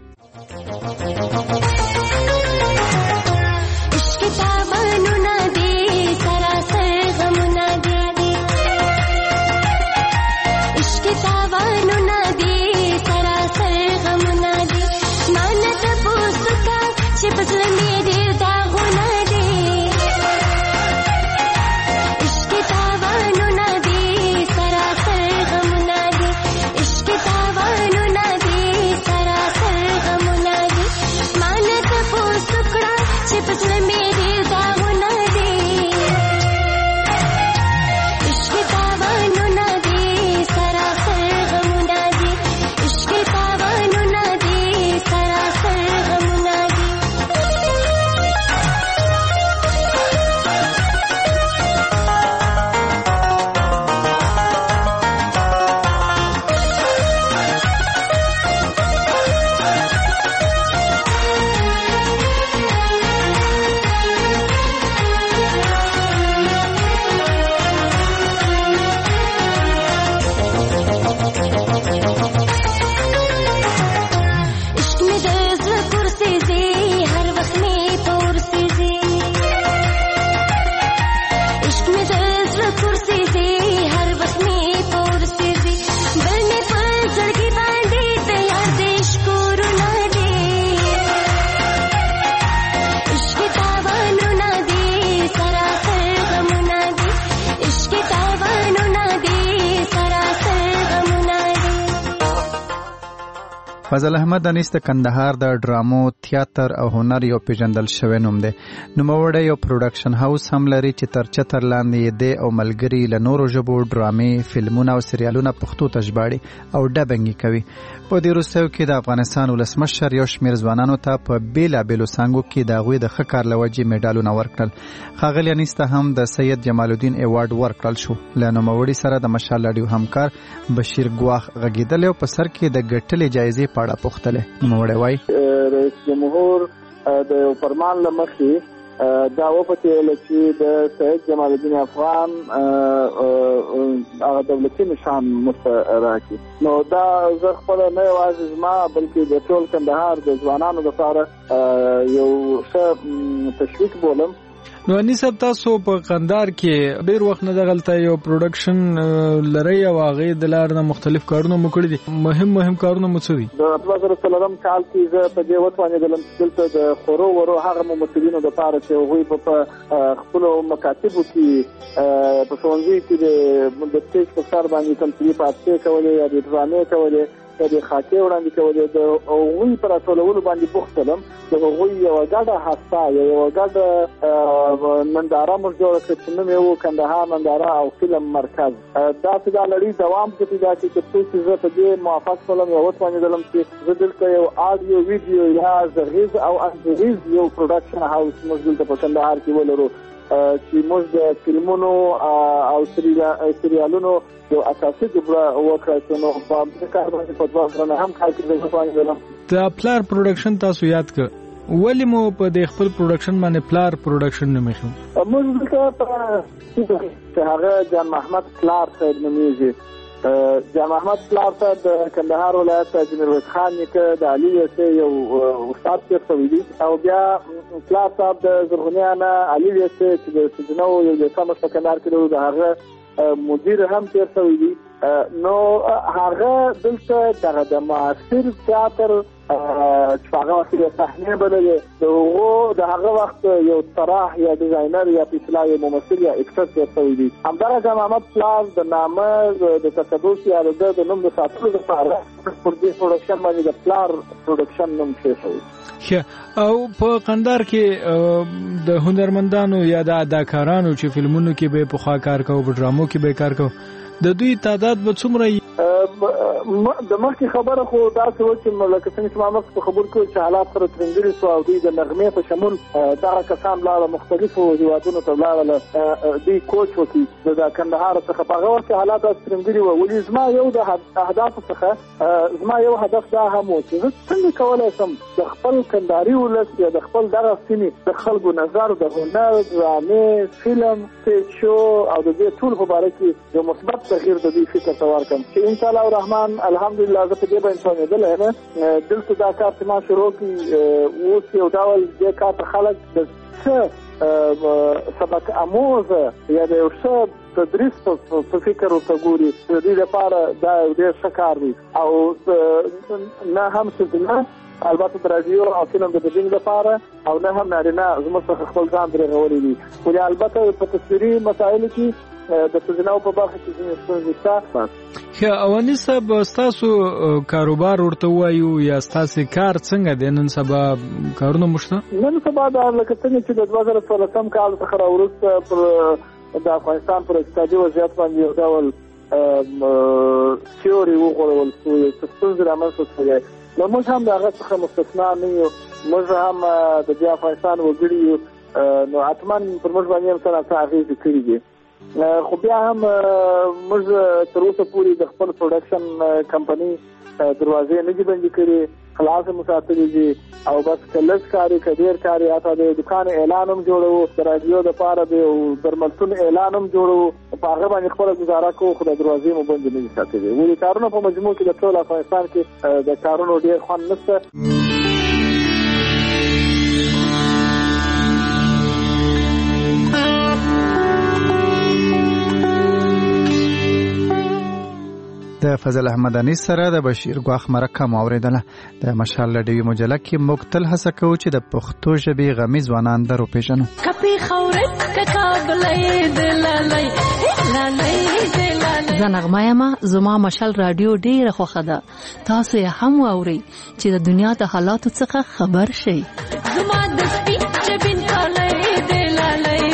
S2: فضل احمد انیس د کندهار د ډرامو، تیاتر او هنر یو پیژندل شوی نوم دی. نوموړی یو پروډکشن هاوس هم لري چې تر چتر لاندې دی او ملګري له نورو ژبو ډرامې، فلمونه او سریالونه پښتو ته ژباړي او ډبنګ کوي. په دې وروستیو کې د افغانستان ولسمشر یو شمېر ځوانانو ته په بېلابېلو څانګو کې د هغوی د ښه کار له وجې میډالونه ورکړل. ښاغلي انیس ته هم د سید جمال الدین ایوارډ ورکړل شو. له نوموړي سره د مشال راډیو همکار بشیر ګواخ غږېدلی او په سر کې د ګټلې جایزې په اړه پوښتلی. نوموړی وایي
S3: رئیس جمهور د یو فرمان له مخې دا وپتېله چې د سید جمال الدین افغان هغه دولتي نشان موږ راکړي. نو دا زه خپله نه یوازې زما بلکې د ټول کندهار د ځوانانو لپاره یو ښه تشویق بولم.
S5: نو انیس صاحب، تاسو په قندهار کې ډېر وخت نه دغلته یو پروډکشن لرئ او هغې د لارې نه مختلف کارونه مو کړي دي. مهم مهم کارونه مو څه دي؟
S3: د دوه زره څلورم کال کې زه په دې وتوانېدلم چې دلته د خورو ورو هغه ممثلینو دپاره چې هغوی به په خپلو مکاتبو کې په ښوونځیو کې د سټیج په سر باندې تمثیلي پاتې کولې یا د ډرامې کولې یا د خاکې وړاندې کولې، د هغوی په راټولولو باندې بوخت کړم. د هغوی یوه ګډه هسته یا یوه ګډه ننداره موږ جوړه کړه چې نوم یې و کندهار ننداره او فلم مرکز. داسې دا لړۍ دوام کې پیدا کړي تر څو چې زه په دې موفق شولم یا وتوانېدلم چې زه دلته یو آډیو ویډیو یا غږیز او انځوریز یو پروډکشن هاوس موږ دلته په کندهار کې ولرو چې موږ د فلمونو او سریالونو یو اساسي جبره وکړه چې نو په دې کار باندې په دوه زره نهم کال کې زه وتوانېدلم.
S5: د پلار پروډکشن تاسو یاد کړ، ولې مو په د خپل پروډکشن باندې پلار پروډکشن نوم ایښود؟
S3: موږ دلته چې هغه جان محمد پلار صاحب نومیږي. جان محمد پلار ته د کندهار ولایت حاجي میرویس خان نیکه د علي ویسې یو استاد تېر شوی دی او بیا پلار صاحب د زرغونیانه علي ویسې چې د سجنو یو لیسه په کندهار کې د هغه مدیر هم تېر شوی دی. نو هغه دلته دغه د معاصر تیاتر چې هغه وخت د صحنې بللې د هغو د هغه وخت یو طراح یا ډیزاینر یا په اصطلاح یو ممثل یا اکټر تېر شوی دی. همدارنګه محمد پلار د نامه د تقدس یا د نوم د ساتلو لپاره پر دې پروډکشن باندې د پلار پروډکشن نوم کېښود.
S5: او په قندهار کې د هنرمندانو یا د اداکارانو چې فلمونو کې به پخوا کار کوو، په ډرامو کې به کار کوو، د دوی تعداد به څومره وي؟
S3: د مخکې خبره خو داسې و چې لکه څنګه چې ما مخکې په خبرو کې چې حالات سره ترنګلي شو او دوی د نغمې په شمول دغه کسان لاړه مختلفو هېوادونو ته لاړله دوی کوچ وکړي د کندهار څخه. په هغه وخت کې حالات داسې ترنګلي وو. ولې زما یو د اهدافو څخه زما یو هدف دا هم و چې زه څنګه کولی شم د خپل کندهاري ولس یا د خپل دغه سیمې د خلکو نظر د هنر، ډرامې، فلم، سټیج شو او د دې ټولو په باره کې یو مثبت تغییر د دوی فکر ته ورکړم چې انشاءالله الرحمن الحمدلله زه په دې باندې توانېدلی یم. دلته دا کار چې ما شروع کړي اوس یو ډول دې کار ته خلک د څه سبق آموزه یا د یو ښه تدریس په فکر ورته ګوري. د دې لپاره دا یو ډېر ښه کار دی او نه هم ښځینه البته د راډیو او فلم د ډبینګ لپاره او نه هم نارینه زموږ څخه خپل ځان درېغولی دي. ولې البته په تصویري مسایلو کې د ښځینهو په برخه کې ځینې ستونزې شته.
S5: ښه، او انیس صاحب، ستاسو کاروبار ورته ووایو یا ستاسې کار څنګه دی؟ نن سبا کارونه مو شته؟
S3: نن سبا دا لکه څنګه چې د دوه زره څوارلسم کال څخه راوروسته پر د افغانستان پر اقتصادي وضعیت باندې یو ډول سیوري وغوړول شوی، ستونزې رامنځته شوې. نو موږ هم د هغه څخه مستثنا نه یو. موږ هم د دې افغانستان وګړي یو، نو حتما پر موږ باندې هم څه ناڅه اغېزې کړي دي. خو بیا هم موږ تر اوسه پورې د خپل پروډکشن کمپنۍ دروازې نه دي بندې کړې، خلاصې مو ساتلې دي او بس که لږ کاري که ډېر کاري حتی د دکان اعلان هم جوړوو، د راډیو دپاره د یو درملتون اعلان هم جوړوو، په هغه باندې خپله ګزاره کوو، خو د دروازې مو بندې نه دي ساتلې. ولې کارونه په مجموع کې د ټول افغانستان کې د کارونو ډېر خوند نشته.
S2: د فضل احمد انیس سره د بشیر ګواخ مرکه مو اوریدله. د مشال لډیوي مجله کې موږ تل هڅه کوو چې د پښتو ژبې غمي ځوانان درو پیژنو.
S8: کپی خورت ککابلې دلالای لالای دلالای زنغما یما زما مشال رادیو ډیره خوښه ده. تاسو یې هم واورئ چې د دنیا د حالاتو څخه خبر شئ. زما د سپین جبین کالای دلالای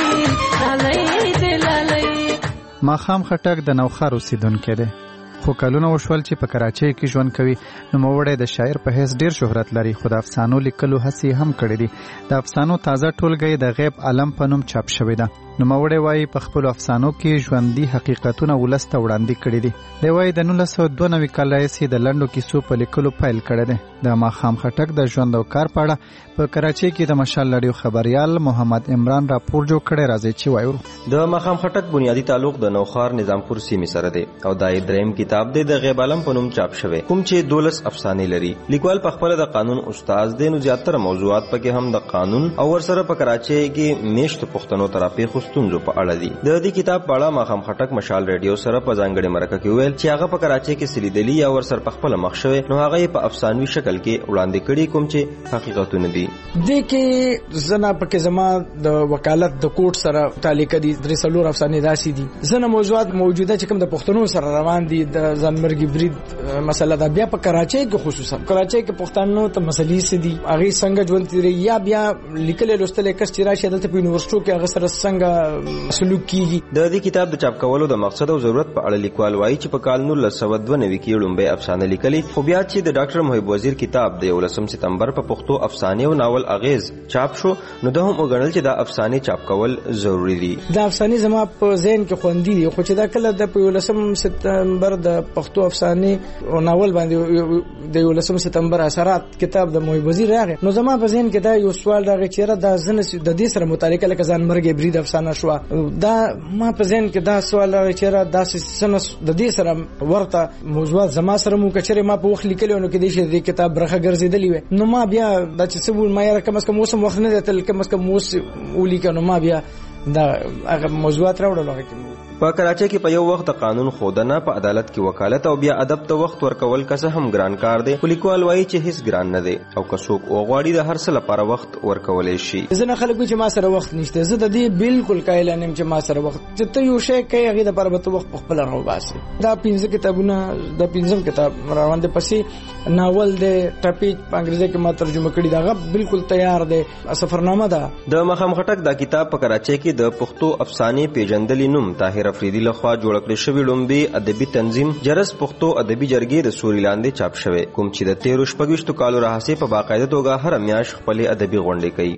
S8: لالای دلالای.
S2: ماخام خټک د نوخار اوسیدونکی دی، خو کلونه وشول چې په کراچۍ کې ژوند کوي. نوموړی د شاعر په حیث ډیر شهرت لري، خو د افسانو لیکلو هڅې هم کړې دي. د افسانو تازه ټولګی د غیب عالم په نوم چاپ شوی ده. نوموړی وایي په خپلو افسانو کې ژوندي حقیقتونه ولس ته وړاندې کړي دي. دی وایي د نولس سوه دوه نوي کال راهیسې د لنډو کیسو په لیکلو پیل کړی دی. د ماښام خټک د ژوند او کار په اړه په کراچۍ کې د مشال لډیو خبریال محمد عمران راپور جوړ کړی. راځي چې وایو.
S9: د ماښام خټک بنیادی تعلق د نوخار نظامپور سیمې سره دی او دا یې دریم کتاب دی د غیب عالم په نوم چاپ شوی، کوم چې دولس افسانې لري. لیکوال په خپل د قانون استاد دی، نو زیاتره موضوعات پکې هم د قانون او ورسره په کراچۍ کې میشت پښتنو ترافیق ستونزو په اړه دي. د دې کتاب په اړه ماښام خټک مشال ریډیو سره په ځانګړي مرکه کې ویل چې هغه په کراچۍ کې سلیدلی یا ورسره په خپل مخ شوی، نو هغه یې په افسانوي شکل کې وړاندې کړي کوم چې حقیقتونه دي.
S7: دې کې زنه پکې زما د وکالت د کوټ سره تعلق دي. درې څلور افسانې داسې دي. زنه موضوعات موجوده چې کوم د پښتنو سره روان دي. د ځانمرګي برید مسله ده. بیا په کراچۍ کې خصوصا کراچۍ کې پښتنو ته مسلې سدي، هغه څنګه ژوند تیری یا بیا لیکل لوستل کس چې راشي دلته په یونیورسيټو کې هغه سره څنګه سلوک کیږي.
S9: د دې کتاب د چاپ کولو د مقصد او ضرورت په اړه لیکوال وایي چې په کال نولس سوه دوه نوي کې لومړی افسانه لیکلي، خو بیا چې د ډاکټر محب وزیر کتاب د یولسم سپتمبر په پښتو افسانې او ناول اغیز چاپ شو، نو ده هم وګڼل چې دا افسانې چاپ کول ضروری دي.
S7: دا افسانې زما په ذهن کې خوندي دي، خو چې دا کله د یولسم سپتمبر د پښتو افسانې او ناول باندې د یولسم سپتمبر اثرات کتاب د محب وزیر راغی، نو زما په ذهن کې دا یو سوال راغی چې دا زنه د دې سره متعلق لکه ځان مرګ برید افسانه شو. دا ما په ذهن کې دا سوال راغی چې را داسې سنس د دې سره ورته موضوعات زما سره مو کچره ما په وخت لیکلو نو کې دې چې کتاب برخه ګرځیدلی وي. نو ما بیا د چې سبول ما یې کم از کم اوسم وخت نه دی تل کم از کم اوس ولیکنو ما بیا دا هغه موضوعات راوړل. هغه
S9: په کراچۍ کې په یو وخت د قانون خودنه، په عدالت کې وکالت او بیا ادب ته وخت ورکول کسه هم ګران کار دی. لیکوال وایي چې هیڅ ګران نه دی او که څوک وغواړي د هر څه لپاره وخت ورکولی شي.
S7: ځینې خلک چې ما سره وخت نشته، زه د دې بالکل قایل نه یم چې ما سره وخت چې ته یو شی کوي هغې دپاره به ته وخت په خپله راوباسې. دا پنځه کتابونه د پنځم کتاب روان دی، پسې ناول دی ټپي په انګریزي کې ما ترجمه کړي، دا هغه بالکل تیار دی، سفرنامه ده.
S9: د ماښام خټک دا کتاب په کراچۍ کې د پښتو افسانې پیژندلي نوم طاهر افریدي لخوا جوړ کړی شوی لومبي ادبي تنظیم جرس پښتو ادبي جرګې د سوري لاندې چاپ شوی، کوم چې د تیرو شپږویشتو کالو راهیسې په باقاعده توګه هر میاشت خپلې ادبي غونډې کوي.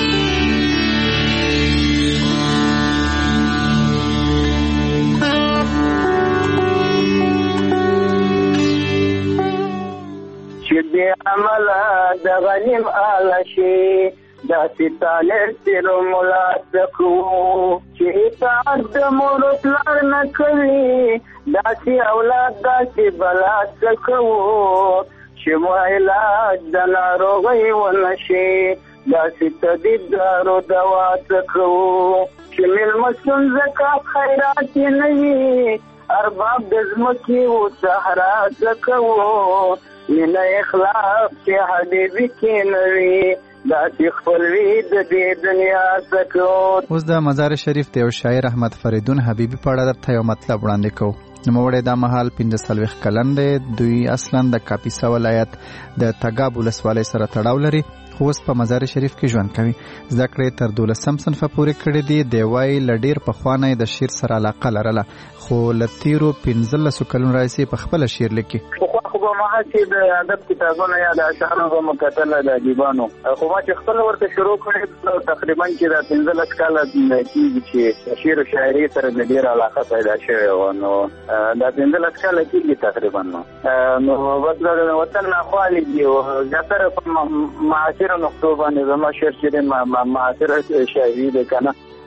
S11: چې دې عمله د غنیم آلشي داسې طالب تیرو ملاصقو چې اطاعت د مور پلار نه کوي، داسې اولاد داسې بلا څه کوو چې مو علاج د ناروغۍ ونه شي، داسې طبیب دارو دوا څه کوو چې میلمه ستونزه کا خیرات یې نه وي، ارباب د ځمکې و صحرا څه کوو، مینه اخلاق چې حبیبي کې نه وي، داسې خپلوي د دې دنیا څخه.
S2: اوس د مزار شریف د یو شاعر احمد فریدون حبیبي په اړه درته یو مطلب وړاندې کوو. نوموړی دا مهال پنځه څلوېښت کلن دی. دوی اصلا د کاپیسا ولایت د تګاب ولسوالۍ سره تړاو لري، خو اوس په مزار شریف کې ژوند کوي. زده کړې تر دولسم صنفه پورې کړې دي. دی وایي له ډېر پخوانه یې د شعر سره علاقه لرله، خو له تېرو پنځلسو کلونو راهیسې په خپله شعر لیکي.
S3: خو به ما چې د ادب کتابونه یا د اشعارو به مو کتله د ادیبانو، خو ما چې خپله ورته شروع کړې تقریبا چې دا پنځلس کاله کېږي چې شعر و شاعري سره مې ډېره علاقه پیدا شوې وه. نو دا پنځلس کاله کېږي تقریبا. نو بس د وطن ناخوالې دي او زیاتره په معاصره نقطو باندې زما شعر چې دی معاصره شاعري دی که نه،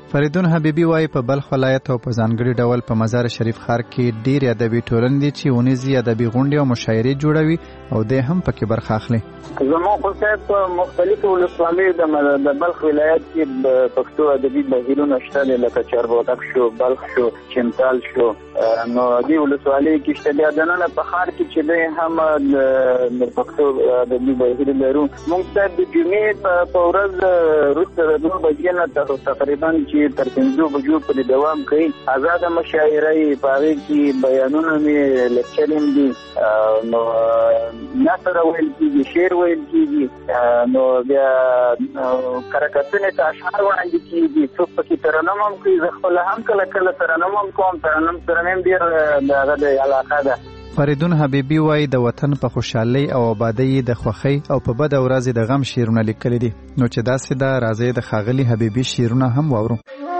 S2: فریدون حبیبي وايي په بلخ ولایت او په ځانګړي ډول په مزار شریف ښار کې ډېر ادبي ټولنې دي چې ونیزي ادبي غونډې او مشاعرې جوړوي او دی هم پکې برخه اخلي.
S11: زموږ خو صاحب په مختلفو ولسوالیو د بلخ ولایت کې پښتو ادبي بهیرونه شته دي، لکه چاربودک شو، بلخ شو، چمتال شو. نو دې ولسوالۍ کې شته بیا دننه په ښار کې چې دی هم د پښتو ادبي بهیر لرو. موږ صاحب د جمعې په ورځ وروسته د دوه بجې نه تقریبا چې تر پنځو بجو پورې دوام کوي. آزاده مشاعره یې په هغې کې بیانونه مې لیکچر هم دي، نو نثر ویل کېږي، شعر ویل کېږي، نو بیا کرکټنې ته اشعار وړاندې کېږي، څوک پکې ترنم هم کوي. زه خپله هم کله کله ترنم هم کوم، ترنم سره مې هم ډېر د هغه د علاقه ده.
S2: فریدون حبیبي وايي د وطن په خوشحالۍ او آبادۍ د خوښۍ او په بده ورځ د غم شعرونه لیکلي دي. نو چې داسې ده راځئ د ښاغلي حبیبي شعرونه هم واورو.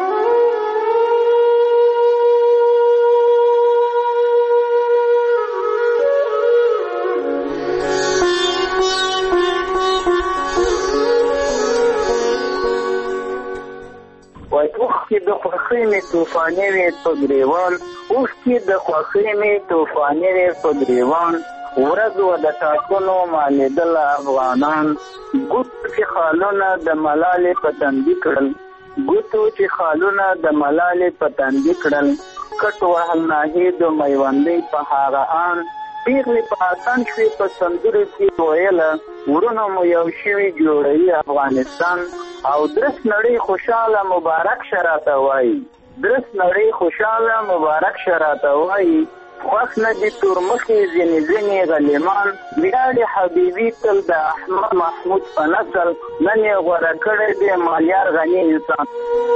S11: اوښکې د خوښۍ مې توفانې وې په ګریوان، اوښکې د خوښۍ مې توفانې وې په ګریوان، ورځ و د ټاکنو مالېدل افغانان، ګوتو چې خالونه د ملالې په تندي کړل، ګوتو چې خالونه د ملالې په تندي کړل، کټ وهل ناهید میوندۍ په هغه آن، پیغلې په اتن شوې په سندرو کې ویله، ورونو مو یو شوي جوړوي افغانستان، او درس نړۍ خوشاله مبارک شراته وایي، درس نړۍ خوشاله مبارک شراته وایي، خوښ نه دي تورمخې ځینې ځینې غلیمان، ویاړې حبیبي تل د احمد محمود په نسل، نن یې غوره کړی دی مالیار غني انسان.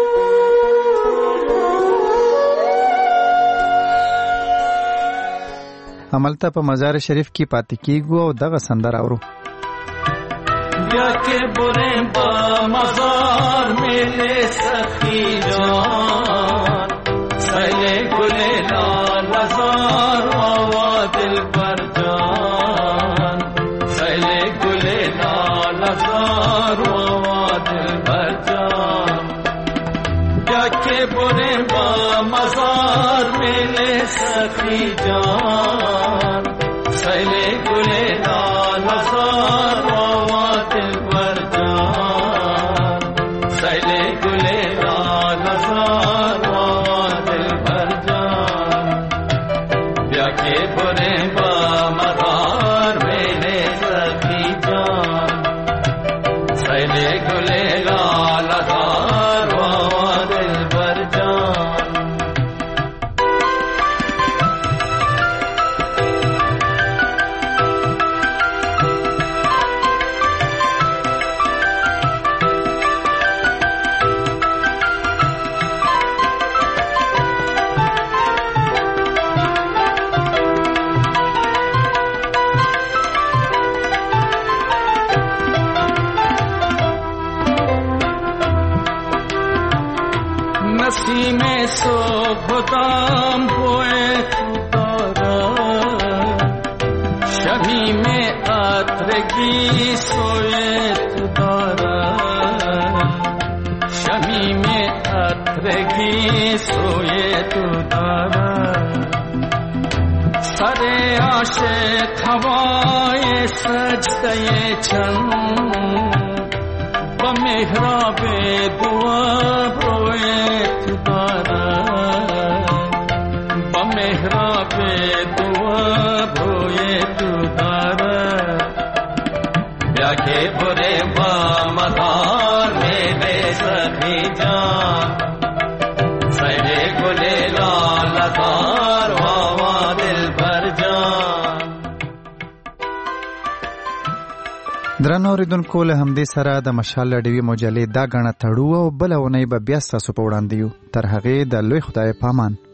S2: هملته په مزار شریف کې پاتې کیږو او دغه سندره اورو.
S18: بیا که بریم با مزار میل سخی جان، سیل گل لال نزار آوا دل بر جان، سیل گل لال نزار آوا دل بر جان، بیا که بریم با مزار میل سخی جان، سیل گل لال نزار
S2: درنو اوریدونکو له همدې سره د مشال ډیوي مجلې دا غاڼه تړو او بل اونۍ به بیا ستاسو په وړاندې یو. تر هغې د لوی خدای پامان.